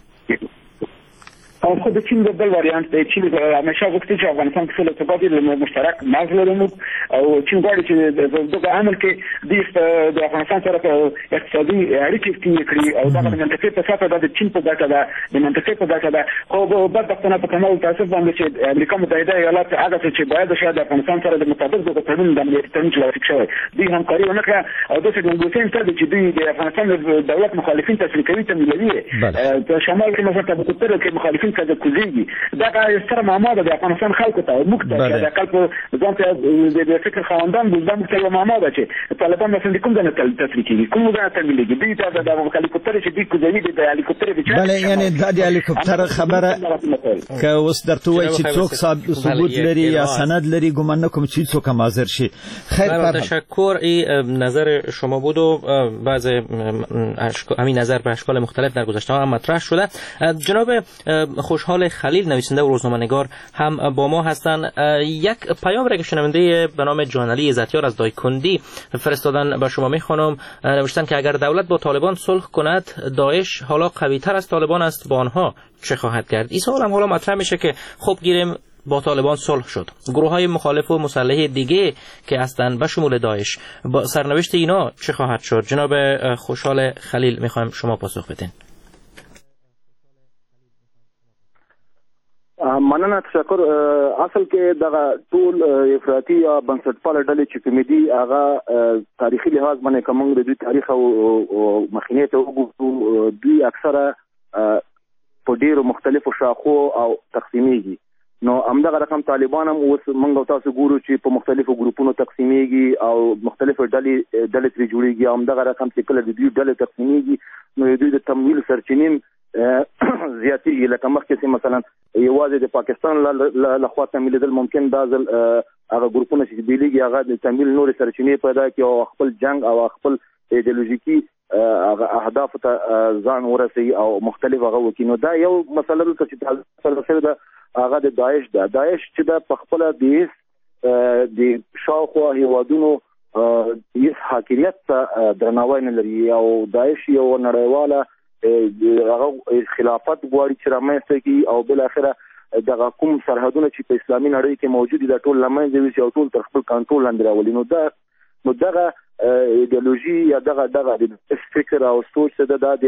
او خو د چین د بل وریانت دی چې همیشه غوښتي چې افغانستان کې سولې تبادله مشترک مرز لري او چین غواړي چې دغه عمل کې د افغانستان سره اقتصادي اړیکې ټینګ کړي او دغه منطقې په سطح د چین په ګټه ده، د منطقې په ګټه ده. خو بدبختانه په کمال تاسف باندې چې امریکا متحده ایالات هغه چې باید شاید د افغانستان سره د مطابق د قانون د امنیت تړون لاسلیک شوی دوی همکاري ونه کړه او د څه ګنګوسین ته چې دوی د افغانستان د دولت مخالفین تشریح کوي تمویلوي په شمال کې مثلا په کتر کې مخالفین کده کوزيږي. دا ستره معما ده د افغانستان خلکو ته موږ ته د خلکو ځان ته د فکر خواندان د ځان ته معما ده چې طالبان مثلا کوم ځای ته تشریح کوي کوم ځای ته ملي دي ته د هلیکوپټر چې د کوزيږي د هلیکوپټر د بله یعنی د هلیکوپټر خبره که اوس درته وایي چې څوک ثبوت لري یا سند لري ګمان نکوم چې څوک هم حاضر شي. خیر تشکر. این نظر شما بود و بعض همین نظر به اشکال مختلف در گذشته هم مطرح شده. جناب خوشحال خلیل نویسنده و روزنامه‌نگار هم با ما هستند. یک پیام را که شنونده به نام جانعلی عزتیار از دایکندی فرستادن به شما میخوانم. نوشتن که اگر دولت با طالبان صلح کند داعش حالا قوی‌تر از طالبان است، با آنها چه خواهد کرد؟ این سوال هم حالا مطرح میشه که خب گیریم با طالبان صلح شد. گروه‌های مخالف و مسلح دیگه که هستند به شمول داعش، با سرنوشت اینا چه خواهد شد؟ جناب خوشحال خلیل میخوایم شما پاسخ بدین. مننه، تشکر. اصل کې دغه ټول افراطي یا بنسټپاله ډلې چې کومې دي هغه تاریخي لحاظ باندې که موږ د دوی تاریخ او مخینې ته وګورو، دوی اکثره په ډېرو مختلفو شاخو او تقسیمیږي. نو همدغه رقم طالبان هم اوس موږ او تاسو ګورو چې په مختلفو ګروپونو تقسیمیږي او مختلفو ډلې ترې جوړېږي. همدغه رقم چې کله د دوی ډلې تقسیمیږي نو دوی د تمویل سرچینې زیاتېږي. لکه مخکې چې مثلا یوازې د پاکستان لخوا تمویلېدل ممکن دا ځل هغه ګروپونه چې بیلېږي هغه د تمویل نورې سرچینې پیدا کړي او خپل جنګ او خپل ایډیولوژیکي اهدافو ته ځان ورسوي او مختلف هغه وکړي. نو دا یو مسله ده چې شوې ده، هغه د داعش ده. داعش چې ده په خپله د شاوخوا هېوادونو هېڅ حاکمیت ته درناوی نه لري او داعش یو نړیواله هغه خلافت غواړي چې رامنځته کړي او بالاخره دغه کوم سرحدونه چې په اسلامي نړۍ کې موجود دي دا ټول له منځه یوسي او ټول تر خپل کنټرول لاندې راولي. نو دغه ایډیولوژي یا دغه د فکر او سوچ څه ده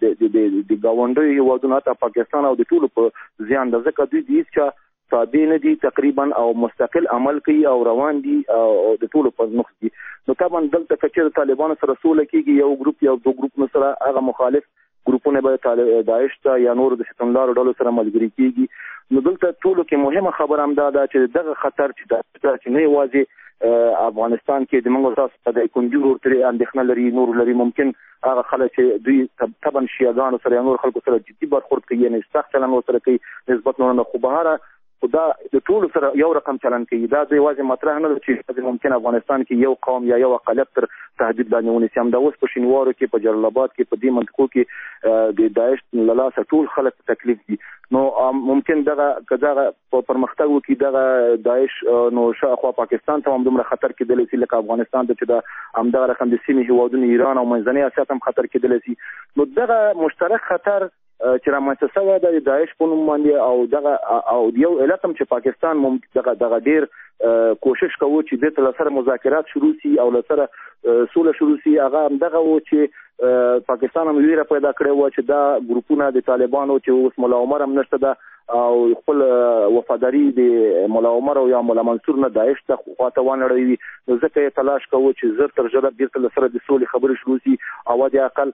د ګاونډیو هېوادونو حتی پاکستان او د ټولو په زیان ده، ځکه دوی د هېڅ چا تابع نه دي تقریبا او مستقل عمل کوي او روان دي او د ټولو په مخ دي. نو طبعا دلته که چېرې طالبانو سره سوله کېږي یو ګروپ یا دوه ګروپونو سره هغه مخالف ګروپونه به داعش ته یا نورو د ستمدارو ډلو سره ملګري کېږي. نو دلته ټولو کې مهمه خبره همدا ده چې دغه خطر چې نه یوازې افغانستان کې د موږ تاسو ته د کندي ورور ترې اندېښنه لري، نور لري، ممکن هغه خلک چې دوی طبعا شیعهګانو سره یا نور خلکو سره جدي برخورد کوي، یعنې سخت چلند ورسره کوي نسبت نورنه، خو بهره دا د ټولو سره یو رقم چلند کوي. دا د یوازې مطرح نه ده چې ممکن افغانستان کې یو قوم یا یو اقلیت تر تهدید لاندې ونیسي. همدا اوس په شینوارو کې، په جلال آباد کې، په دې منطقو کې د داعش له لاسه ټول خلک تکلیف دي. نو ممکن دغه په پرمختګ وکړي دغه داعش نو شاوخوا پاکستان ته هم دومره خطر کېدلی سي لکه افغانستان ته چې د همدغه رقم د سیمې هېوادونو ایران او منځنۍ اسیا ته هم خطر کېدلی سي. نو دغه مشترک خطر چې رامنځته شوی ده د داعش په نوم باندې او دغه او یو علت هم چې پاکستان دغه ډېر کوشش کوو چې دې ته له سره مذاکرات شروع سي او له سره سوله شروع سي. هغه همدغه و چې پاکستان هم ویره پیدا کړې وه چې دا ګروپونه د طالبانو چې اوس ملا عمر هم نشته ده او خپل وفاداري د ملا عمر او یا ملا منصور نه داعش ته خواته وانړوي. نو ځکه یې تلاش کوو چې زر تر ژره بیرته له سره د سولې خبرې شروع سي او د اقل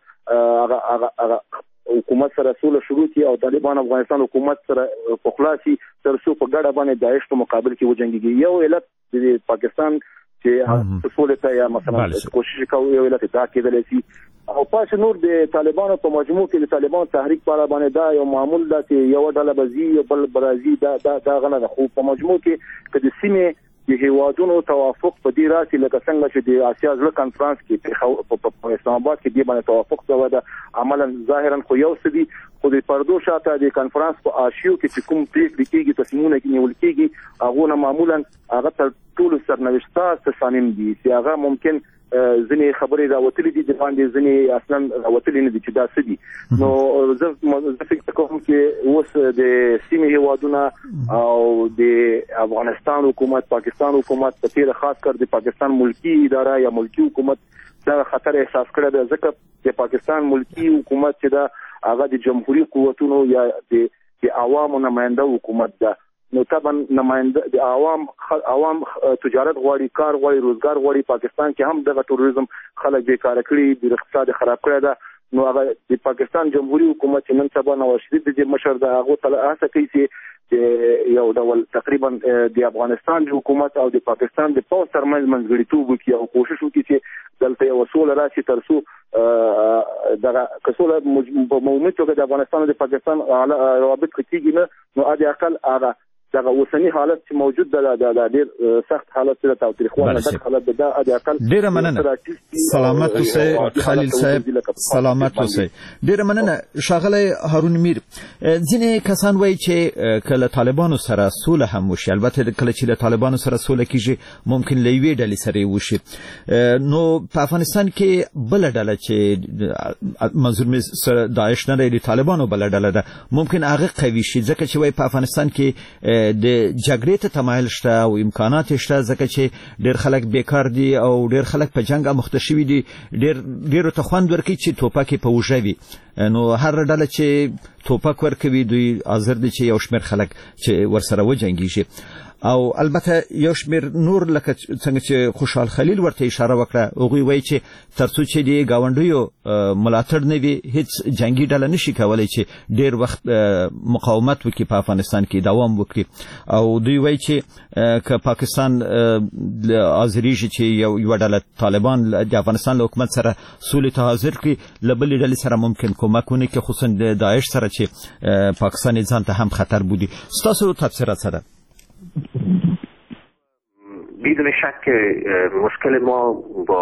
هغه حکومت سره سوله شروع کی او طالبان افغانستان حکومت سره په خلاصي تر څو په ګډه باندې داعش په مقابل کې وجنګيږي. یو علت د پاکستان چې سوله ته یا مثلا کوشش کوي یو علت دا کېدلی سي او پاس نور د طالبانو په مجموع کې د طالبان تحریک په اړه باندې دا یو معمول ده چې یو ډله بزي یو بل برازي دا غنه ده. خو په مجموع کې که د سیمې د هېوادونو توافق په دې راسي لکه څنګه چې د آسیا زړه کنفرانس کې په اسلام آباد کې دې باندې توافق شوی ده عملا ظاهرا خو یو څه دي، خو د پردو شاته د کنفرانس په آشیو کې چې کوم پریکړې کېږي تصمیمونه کې نیول کېږي هغو نه معمولا هغه تر ټولو سرنوشته تصامیم دي چې هغه ممکن ځینې خبرې راوتلې دي د باندې ځینې اصلا راوتلې نه دي چې دا څه دي. نو زه فکر کوم چې اوس د سیمې هېوادونه او د افغانستان حکومت، پاکستان حکومت په تېره خاص کر د پاکستان ملکی اداره یا ملکی حکومت دا خطر احساس کړی ده، ځکه د پاکستان ملکی حکومت چې دا هغه د جمهوري قوتونو یا د عوامو نماینده حکومت ده. نو طبعا نماینده د عوام تجارت غواړي، کار غواړي، روزګار غواړي. پاکستان کې هم دغه ټوریزم خلک بیکاره کړي، د اقتصاد خراب کړی ده. نو هغه د پاکستان جمهوري حکومت چې نن سبا نواز شریف د مشر د هغو ته هڅه کوي چې یو ډول تقریبا د افغانستان د حکومت او د پاکستان د پوځ ترمنځ منځګړیتوب وکړي او کوشش وکړي چې دلته یو سوله راشي تر څو دغه که سوله په عمومي توګه د افغانستان او د پاکستان روابط ښه کېږي نه، نو حد اقل هغه دغه اوسنی حالت چې موجود ده د ډېر سخت حالت سره تاوتریخوالی دغه حالت ده د اقل ډېره مننه. سلامت اوسئ خلیل صاحب، سلامت اوسئ. ډېره مننه. ښاغلی هارون میر، ځینې کسان وایي چې که له طالبانو سره سوله هم وشي، البته کله چې له طالبانو سره سوله کېږي ممکن له یوې ډلې سره یې وشي، نو په افغانستان کې بله ډله چې منظور مې سره داعش نه دی، د طالبانو بله ډله ده، ممکن هغه قوي شي ځکه چې وایي په افغانستان کې د جګړې ته تمایل شته او امکانات شته ځکه چې ډېر خلک بیکار دي او ډېر خلک په جنگ مخته شوي دي ډېرو ته خوند ورکوي چې توپک یې په اوږه وي نو هر ډله چې توپک ورکوي دوی حاضر دي چې یو شمېر خلک چې ورسره وجنګېږي او البته یو شمېر نور لکه څنګه چې خوشحال خلیل ورته اشاره وکړه هغوی وایي چې تر څو چې د ګاونډیو ملاتړ نه وي هیڅ جنګي ډله نشي کولی چې ډېر وخت مقاومت وکړي په افغانستان کې دوام وکړي او دوی وایي چې که پاکستان حاضرېږي چې یوه ډله طالبان د افغانستان له حکومت سره سولې ته حاضر کړي له بلې ډلې سره ممکن کومک ونه کړي خصوصا د داعش سره چې پاکستان یې ځان ته هم خطر بودی. ستاسو تبصرات څه ده؟ بدون شک مشکل ما با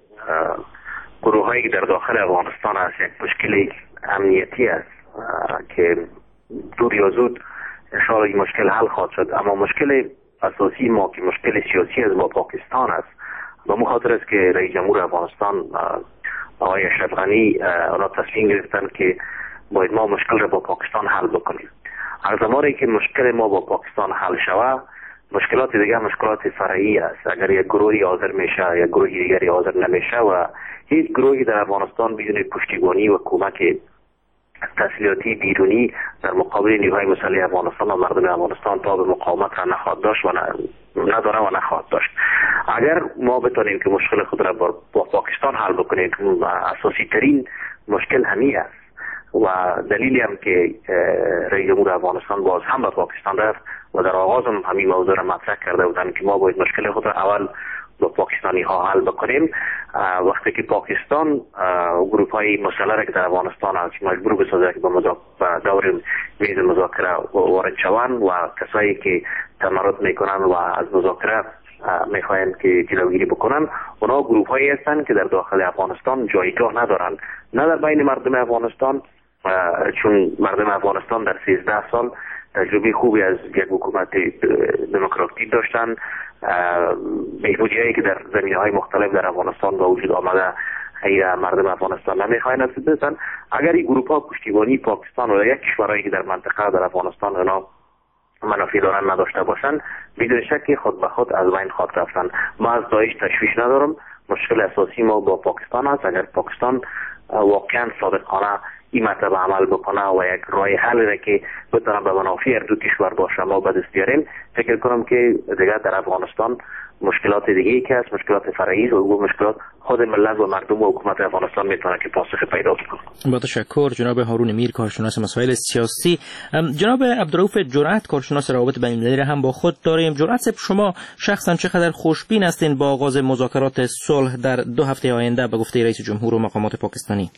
گروه‌هایی در داخل افغانستان است یک مشکل امنیتی است که دور یا زود انشاءالله این مشکل حل خواهد شد اما مشکل اساسی ما که مشکل سیاسی از با پاکستان است و مخاطر است که رئیس جمهور افغانستان آقای اشرف غنی آنها تصمیم گرفتن که باید ما مشکل را با پاکستان حل بکنیم. هر زمانی که مشکل ما با پاکستان حل شود مشکلات دیگه مشکلات فرعی است. اگر یک گروهی حاضر میشه یک گروه دیگری حاضر نمیشه و هیچ گروهی در افغانستان بدون پشتیبانی و کمک تسلیحاتی بیرونی در مقابل نیروهای مسلح افغانستان و مردم افغانستان تا به مقاومت را نخواهد داشت و نداره و نخواهد داشت. اگر ما بتونیم که مشکل خود را با پاکستان حل بکنیم اساسی ترین مشکل همین است و دلیلی هم که رئیس جمهور افغانستان باز هم به پاکستان رفت و در آغاز هم همین موضوع را مطرح کرده بودند که ما باید مشکل خود را اول با پاکستانی ها حل بکنیم. وقتی که پاکستان گروپ های مسلح را که در افغانستان هست مجبور بسازه که به دور میز مذاکره وارد شوند و کسایی که تمرد میکنن و از مذاکره میخواین که جلوگیری بکنن اونا گروپ هایی هستند که در داخل افغانستان جایگاه ندارن نه در بین مردم افغانستان چون مردم افغانستان در 13 سال تجربه خوبی از یک حکومت دموکراتیک داشتن. بهبودی‌هایی که در زمینه‌های مختلف در افغانستان با وجود آمده غیر مردم افغانستان نمیخواین از بدن. اگر این گروه‌ها پشتیبانی پاکستان و یک کشورهایی که در منطقه در افغانستان اونا منافع دارن نداشته باشن بدون شک خود به خود از بین خواهد رفتن. ما از داعش تشویش ندارم. مشکل اساسی ما با پاکستان است. اگر پاکستان واقعا صادقانه این مطلب عمل بکنه و یک راه حل را که بتونه به منافع دو کشور باشه ما به دست بیاریم فکر کنم که دیگه در افغانستان مشکلات دیگه ای که هست مشکلات فرعی و مشکلات خود ملت و مردم و حکومت افغانستان میتونه که پاسخ پیدا کنه. با تشکر جناب هارون میر کارشناس مسائل سیاسی. جناب عبدالرؤوف جرأت کارشناس روابط بین‌المللی را هم با خود داریم. جرأت شما شخصا چقدر خوشبین هستین با آغاز مذاکرات صلح در 2 هفته آینده به گفته رئیس جمهور و مقامات پاکستانی؟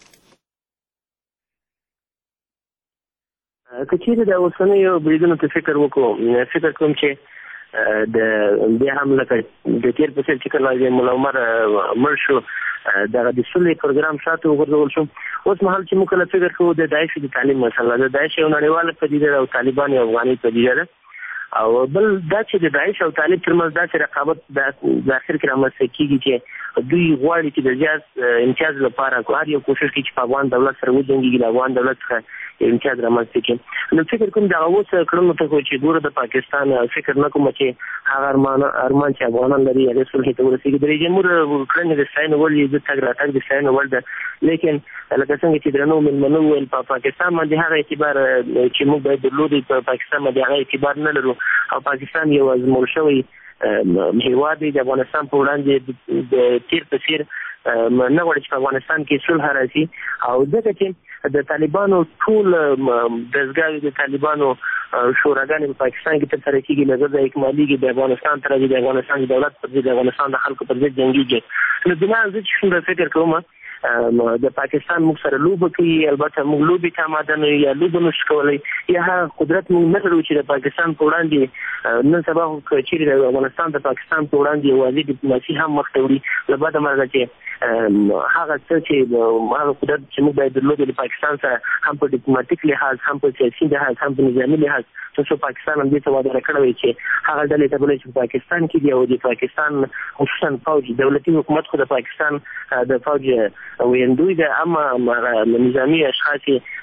که چیرې د اوسنیو بریدونو ته فکر وکړو فکر کوم چې د بیا هم لکه د تیر په څېر چې کله د ملا عمر مړ شو دغه د سولې پروګرام شاته وغورځول شو اوس مهال چې موږ کله فکر کوو د داعش د تعلیم مسله د داعش یو نړیواله پدیده ده او طالبان یو افغاني پدیده ده او بل دا چې د داعش او طالب ترمنځ داسې رقابت د اخر کې رامنځته کېږي چې دوی غواړي چې د امتیاز لپاره هر یو کوشش کوي چې په افغان دولت سره وجنګېږي د افغان دولت څخه امتیاز رامنځته کړي. نو فکر کوم دغه اوس کړنو ته چې ګوره د پاکستان فکر نه کوم چې هغه ارمان چې افغانان لري هغه صلح ته ورسېږي. د رئیس جمهور کړنې د ستاینې وړ دي د تګ راتګ د ستاینې وړ ده لیکن لکه څنګه چې درنو مېلمنو وویل په پاکستان باندې هغه اعتبار چې موږ باید درلودی په پاکستان باندې هغه اعتبار نه لرو او پاکستان یو ازمول شوی هیواد دی. د افغانستان په وړاندې د تیر په څېر نه غواړي چې په افغانستان کې صلح راشي او ځکه چې د طالبانو ټول دستګاوې د طالبانو شوراګانې په پاکستان کې ترسره کېږي له ضد اکمالېږي د افغانستان تر د افغانستان د دولت پر ضد د افغانستان د خلکو پر ضد جنګېږي. نو بنا زه چې څومره فکر کوم د پاکستان موږ سره لوبه کوي البته موږ لوبې ته آماده نه یو یا لوبه نشو کولی یا هغه قدرت موږ نه لرو چې د پاکستان په وړاندې نن سبا خو چیرې د افغانستان د پاکستان په وړاندې یوازې ډیپلوماسي هم مخ ته وړي له بده مرغه چې هغه څه چې هغه قدرت چې موږ باید درلودی د پاکستان سره هم په ډیپلوماتیک لحاظ هم په سیاسي لحاظ هم په نظامي لحاظ څو پاکستان هم دې ته وعده کړې وي چې هغه ډلې ته بلې چې پاکستان کې دی او د پاکستان خصوصا فوج دولتي حکومت خو د پاکستان د فوج ویندوی د اما نظامی اشخاص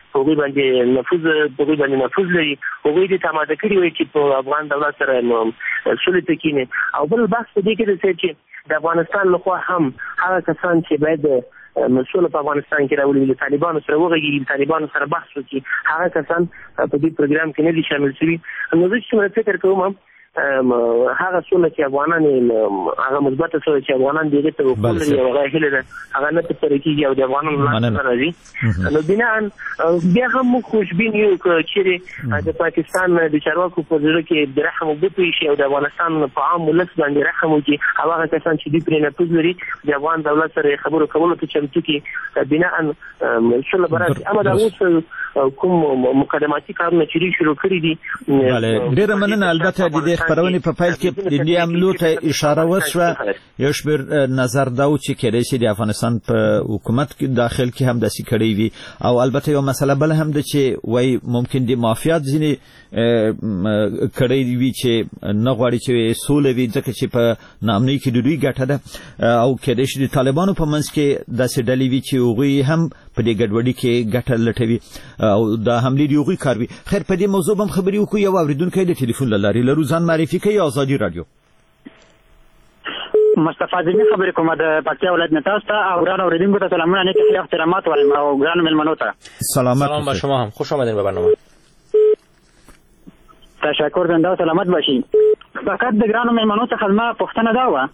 هغوی باندې نفوذ لري، هغوی دې تماده کړي وي چې په افغان دولت سره سولې ته کینې. او بل بحث په دې کې دی چې د افغانستان لخوا هم هغه کسان چې باید مسؤل په افغانستان کې راولي د طالبانو سره وغږیږي، د طالبانو سره بحث وکړي، هغه کسان په دې پروګرام کې نه دي شامل شوي. نو زه چې فکر کوم هغه سوله چې افغانان هغه مثبته سوله چې افغانان دغه ته وکړي او هغه هیله ده هغه نه تر کېږي او د افغانانو نه راځي. نو بنا بیا هم خوشبین یو چې د پاکستان د چارواکو په ځای کې د رحم وبوي شي او د افغانستان په عام ولس باندې رحم وکړي. هغه کسان چې دې پرې نه پوزري د افغان دولت سره خبرو کولو ته چمتو کې بنا سوله برابر اما دا اوس کوم مقدماتي کارونه چې شروع کړی دي. ډیره مننه. البته د دې خبرونه په فایل کې د دې عملو ته اشاره وشوه. یو شمېر نظر دا و چې کېدای شي د افغانستان په حکومت کې داخل کې هم داسې کړی وي. او البته یو مسله بل هم ده چې وای ممکن د مافیات ځینې کړی وي چې نه غواړي چې سوله وي ځکه چې په نامنۍ کې د دوی ګټه ده او کېدای شي د طالبانو په منځ کې داسې ډلې وي چې هغوی هم په دې ګډوډي کې ګټه لټوي او دا حملې دی هغوی کار وي. خیر په دې موضوع هم خبرې وکړو. یو اوریدونکی د ټلیفون له لارې لرو. ځان معرفي کوي. آزادي رادیو. مصطفی زمي خبرې کومه د پکتیا ولایت نه. تاسو ته او وران اوریدونکو ته سلامونه، نیک احترامات وایم او ګران مېلمنو ته سلام به شما هم. خوش آمدید به برنامه. تشکر زنده او سلامت باشی. فقط د ګرانو مېلمنو څخه زما پوښتنه دا وه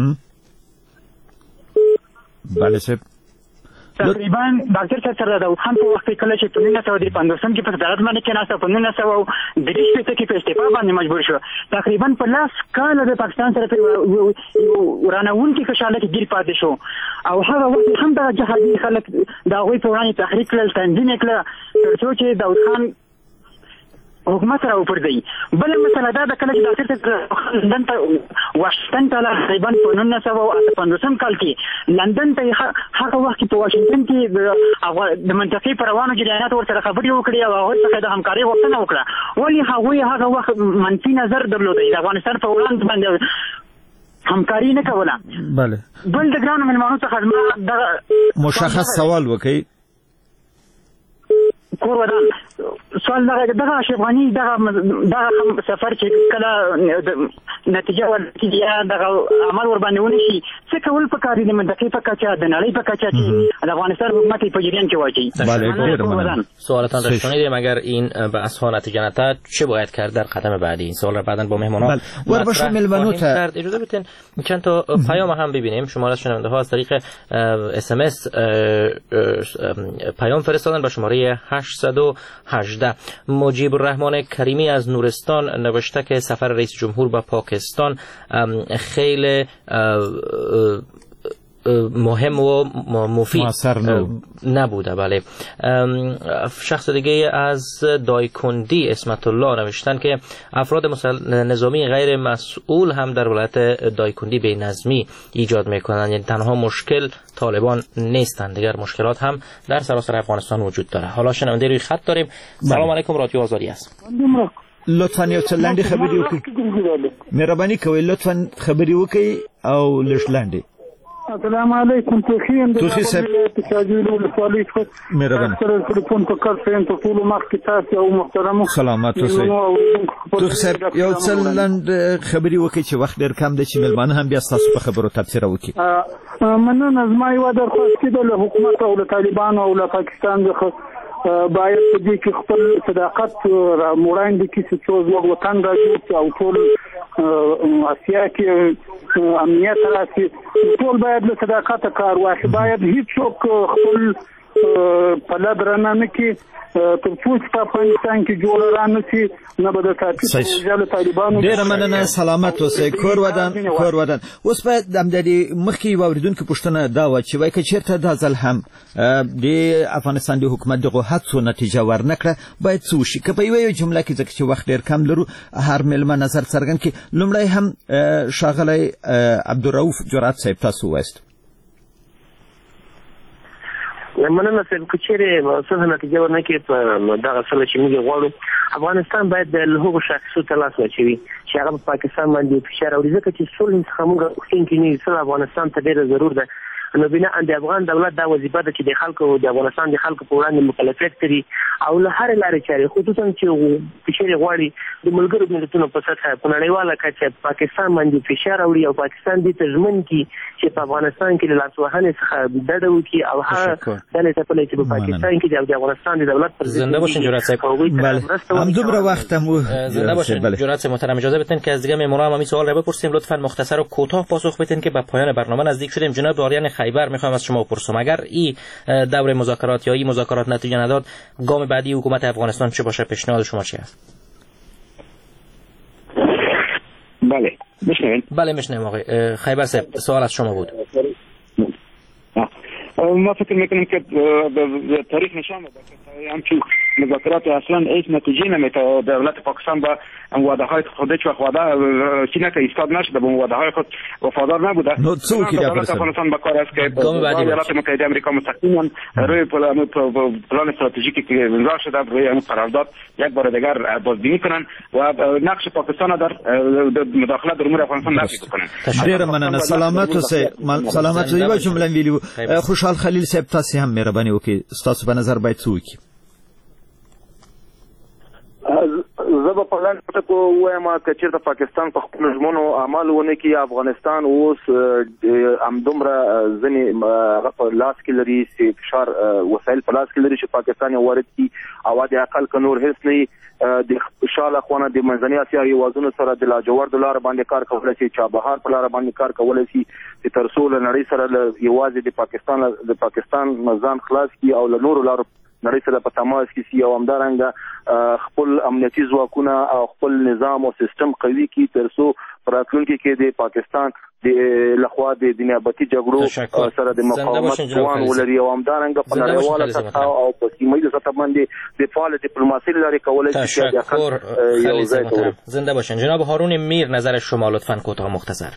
بله صاحب تقریبا ډاکټر صاحب سره د داود خان په وخت کې کله چې په 1953 کې په صدارت باندې کېناسته، په 1930 کې په استعفا باندې مجبور شو. تقریبا په لاس کال د پاکستان سره ورانوونکي خوشاله کې ګیر پاتې شو او هغه وخت هم د جهادي خلک د هغوی په وړاندې تحریک کړل، تنظیم یې کړه تر څو چې داود خان حکومت را وپرځي. بل مسله دا د کله چې ډاکټر لندن ته واشنګټن ته تقریبا په 1955 کال کې لندن ته هغه وخت په واشنګټن کې د منطقي پروانو جریانات ورسره خبرې وکړي او هغه څخه د همکاري غوښتنه وکړه. ولې هغه وخت منفي نظر درلودی د افغانستان په وړاندې باندې همکاري نه کوله؟ بله. بل د ګرانو مېلمنو څخه د مشخص سوال وکړي. کور ودان سوال دغه اشرف غني دغه سفر چې کله نتیجه ورکړي یا دغه عمل ور باندې ونشي څه کول پکاري د منطقې په کچه د نړۍ په کچه چې د افغانستان حکومت په جریان کې واچي. سوالتان را شنیدیم. اگر این به اسها نتیجه نداد چه باید کرد در قدم بعدی؟ این سوال را بعداً با مهمانان کرد. اجازه بدین چند تا پیام هم ببینیم. شماره شنونده ها از طریق SMS پیام فرستادن به شماره 818. مجیب الرحمن کریمی از نورستان نوشته که سفر رئیس جمهور به پاکستان خیلی مهم و مفید نبوده. بله. شخص دیگه از دایکندی اسمت الله نوشتن که افراد نظامی غیر مسئول هم در ولایت دایکندی به نظمی ایجاد میکنند. یعنی تنها مشکل طالبان نیستند، دیگر مشکلات هم در سراسر افغانستان وجود داره. حالا شنونده روی خط داریم. سلام علیکم، رادیو آزادی است. لطفاً یو څه لاندې خبرې وکړئ. مهرباني کوئ لطفاً خبرې وکړئ او لږ لاندې. السلام علیکم. توخی صاحب مهرباني تلیفون په کار سین ته ټول مخکې تاسو او محترم سلامات اوسئ. توخی صاحب یو څه لاندې خبرې وکړئ چې وخت ډېر کم دی چې مېلمانه هم بیا ستاسو په خبرو تبصره وکړي. مننه. زما یوه درخواست کېده له حکومت او له طالبانو او له پاکستان څخه باید په دې کې خپل صداقت وړاندې کړي چې څو زموږ وطن راجوړ کړي او ټول اسیا کې امنیت راشي. ټول باید له صداقته کار واخلي. باید هیڅوک خپل پلد رانه نه کړي تر څو چې په افغانستان کې جوړه رانه شي نه به د ساتي طالبانو. ډېره مننه. سلامت اوسئ. کور ودان. اوس باید همدې مخکې یو اورېدونکي پوښتنه دا وه چې وایي که چېرته دا ځل هم د افغانستان د حکومت دغو هڅو نتیجه ورنه کړه باید څه وشي؟ که په یوه جمله کې ځکه چې وخت ډېر کم لرو هر مېلمه نظر څرګند کړي. لومړی هم ښاغلی عبدالرؤف جرأت صاحب تاسو ووایست. مننه صاحب. که چیرې څه نتیجه ورنه کړي په دغه څه چې موږ غواړو، افغانستان باید د هغو شخصیتو ته لاس واچوي چې هغه په پاکستان باندې فشار راوړي، ځکه چې سولې څخه موږ غوښتونکي نه یو. افغانستان ته ډېره ضرور ده نو بنا د افغان دولت دا وظیفه ده چې د خلکو د افغانستان د خلکو په وړاندې مکلفیت کړي او له هر لارې چارې خصوصا چې پښې غواړي د ملګرو ملتونو په سطح په نړیواله کچه پاکستان باندې فشار راوړي او پاکستان دې تضمین کړي چې په افغانستان کې له لاسوهنې څخه ډډه وکړي او هغه ډلې ته چې په پاکستان کې د افغانستان د دولت پر ضد زنده باشین جرأت صاحب. هم دوباره وقت هم زنده باشین جرأت صاحب محترم. اجازه بدین که از دیگه مهمونام همین سوال رو بپرسیم. لطفا مختصر و کوتاه پاسخ بدین که به پایان برنامه نزدیک شدیم. جناب آریان خیبر میخوام از شما بپرسم اگر این دور مذاکرات یا این مذاکرات نتیجه نداد گام بعدی حکومت افغانستان چه باشه؟ پیشنهاد شما چی است؟ بله میشنوین؟ بله میشنویم آقای خیبر صاحب. سوال از شما بود. ما فکر میکنم که تاریخ نشان میده که همچون مذاکرات اصلا هیچ نتیجه نمیده. دولت پاکستان با وعده های خود هیچ وقت وعده چینه که ایستاد نشده، به وعده های خود وفادار نبوده. دولت افغانستان با کار است که ایالات متحده آمریکا مستقیما روی پلان استراتژیکی که امضا شده روی این قرارداد یک بار دیگر بازبینی کنن و نقش پاکستان در مداخله در امور افغانستان نفی کنن. ډیر مننه. سلامت یو جمله ویلو. خوشحال خلیل صاحب تاسو هم مهرباني وکړئ، تاسو په نظر باید څه وکړي؟ زه به په لاندې ټکو ووایم که چېرته پاکستان په خپلو ژمنو عمل ونه کړي، افغانستان اوس همدومره ځینې هغه په لاس کې لري چې فشار وسایل په لاس کې لري چې پاکستان یې وارد کړي او د اقل که نور هېڅ نه وي د شاله خونه د منځنۍ اسیا هېوادونو سره د لاجوردو لاره باندې کار کولی شي، چابهار په لاره باندې کار کولی شي چې تر څو له نړۍ سره یوازې د پاکستان ځان خلاص کړي او له نورو لارو نړۍ سره په تماس کې سي او همدارنګه خپل امنیتي ځواکونه او خپل نظام او سیستم قوي کړي تر څو په راتلونکي کې د پاکستان د لخوا د نیابتي جګړو سره د مقاومت توان ولري او همدارنګه په نړیواله سطح او په سیمه ییزه سطح باندې د فعال دیپلماسۍ لارې کولی شي چې یو ځای ته ورسوي. زنده باشین. جناب هارون میر نظر شما لطفاً کوتاه مختصر.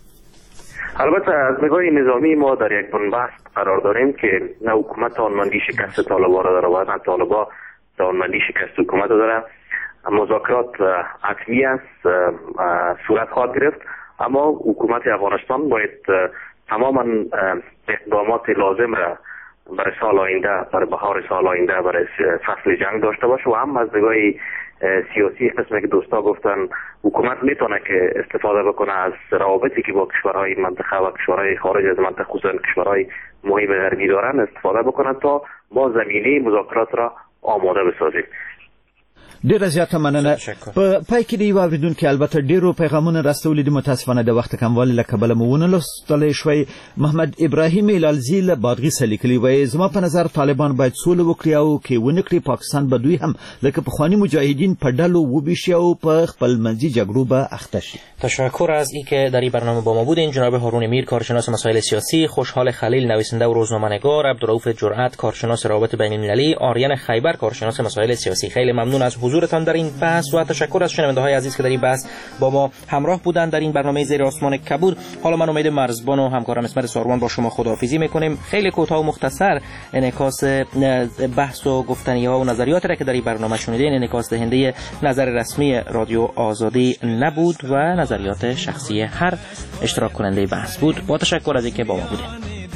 البته از نگاه نظامی ما در یک بنبست قرار داریم که نه حکومت توانمندی شکست طالبان را داره و نه طالبان توانمندی شکست حکومت را داره. مذاکرات حتمی است، صورت خواهد گرفت، اما حکومت افغانستان باید تماما اقدامات لازم را برای سال آینده، برای بهار سال آینده، برای فصل جنگ داشته باشه و هم از نگاه سیاسی قسمی که دوستا گفتن حکومت میتونه که استفاده بکنه از روابطی که با کشورهای منطقه و کشورهای خارج از منطقه خصوصا کشورهای مهم غربی دارن استفاده بکنه تا ما زمینه مذاکرات را آماده بسازیم. ډیره زیاته مننه. په پای کې د یو اوریدونکو البته ډیرو پیغامونه راستولي دي، متاسفانه د وخت کموالي له کبله مو ونه لوستلی شوی. محمد ابراهیم الالزی له بادغیس لیکلي وایي زما په نظر طالبان باید سوله وکړي او کې ونه کړي پاکستان به دوی هم لکه پخواني مجاهدین په ډلو وبیشي او په خپل منځي جګړو به اخته شي. تشکر از اینکه در این برنامه با ما بودین. جناب هارون میر کارشناس مسائل سیاسی، خوشحال خلیل نویسنده و روزنامه‌نگار، عبدالرؤوف جرأت کارشناس روابط بین‌المللی، آریان خیبر کارشناس مسائل سیاسی. خیلی ممنون از حضورتان در این بحث و تشکر از شنونده‌های عزیز که در این بحث با ما همراه بودند در این برنامه زیر آسمان کبود. حالا من امید مرزبان و همکارم اسمت ساروان با شما خداحافظی میکنیم. خیلی کوتاه و مختصر انعکاس بحث و گفتنی‌ها و نظریات را که در این برنامه شنیدین انعکاس دهنده نظر رسمی رادیو آزادی نبود و نظریات شخصی هر اشتراک کننده بحث بود. با تشکر از اینکه با ما بودید.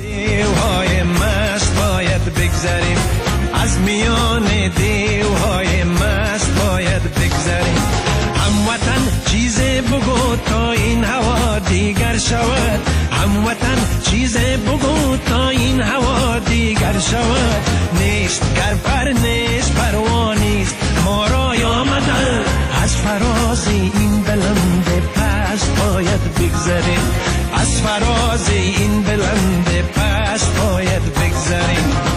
از میان دیوهای مست باید بگذریم. هموطن چیز بگو تا این هوا دیگر شود، هموطن چیز بگو تا این هوا دیگر شود. نیست گرپر نیست پروانیست ما را آمدن، از فراز این بلند پست باید بگذریم، از فراز این بلند پست باید بگذریم.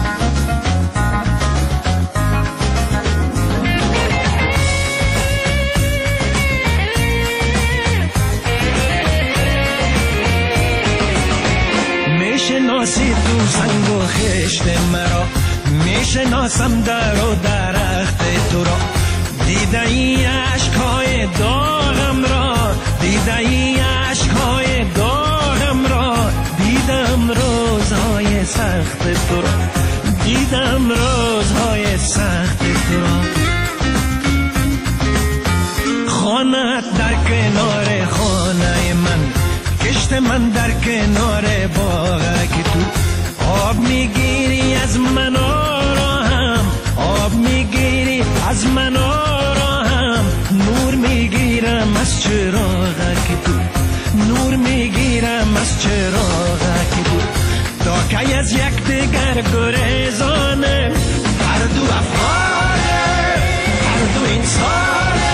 میشناسی تو سنگ و خشت مرا، میشناسم در و درخت تو را، دیده ای عشقهای داغم را، دیده ای عشقهای داغم را، دیدم روزهای سخت تو را، دیدم روزهای سخت تو را. خانه‌ات در کنار خانه من، کشت دوست من در کنار باغک تو آب میگیری از من آراهم آب میگیری از من آراهم نور میگیرم از چراغک تو نور میگیرم از چراغک تو تا که از یک دیگر گریزانه هر دو افغانه هر دو انسانه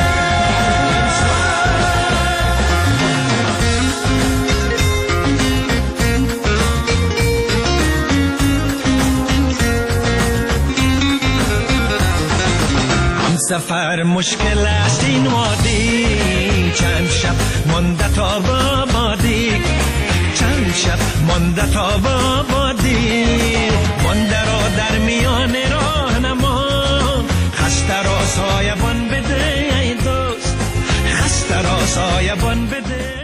سفر مشکل است این وادی چند شب مانده تا بابادی چند شب مانده تا بابادی مانده را در میان راهنما خسته را سایبان بده ای دوست خسته را سایبان بده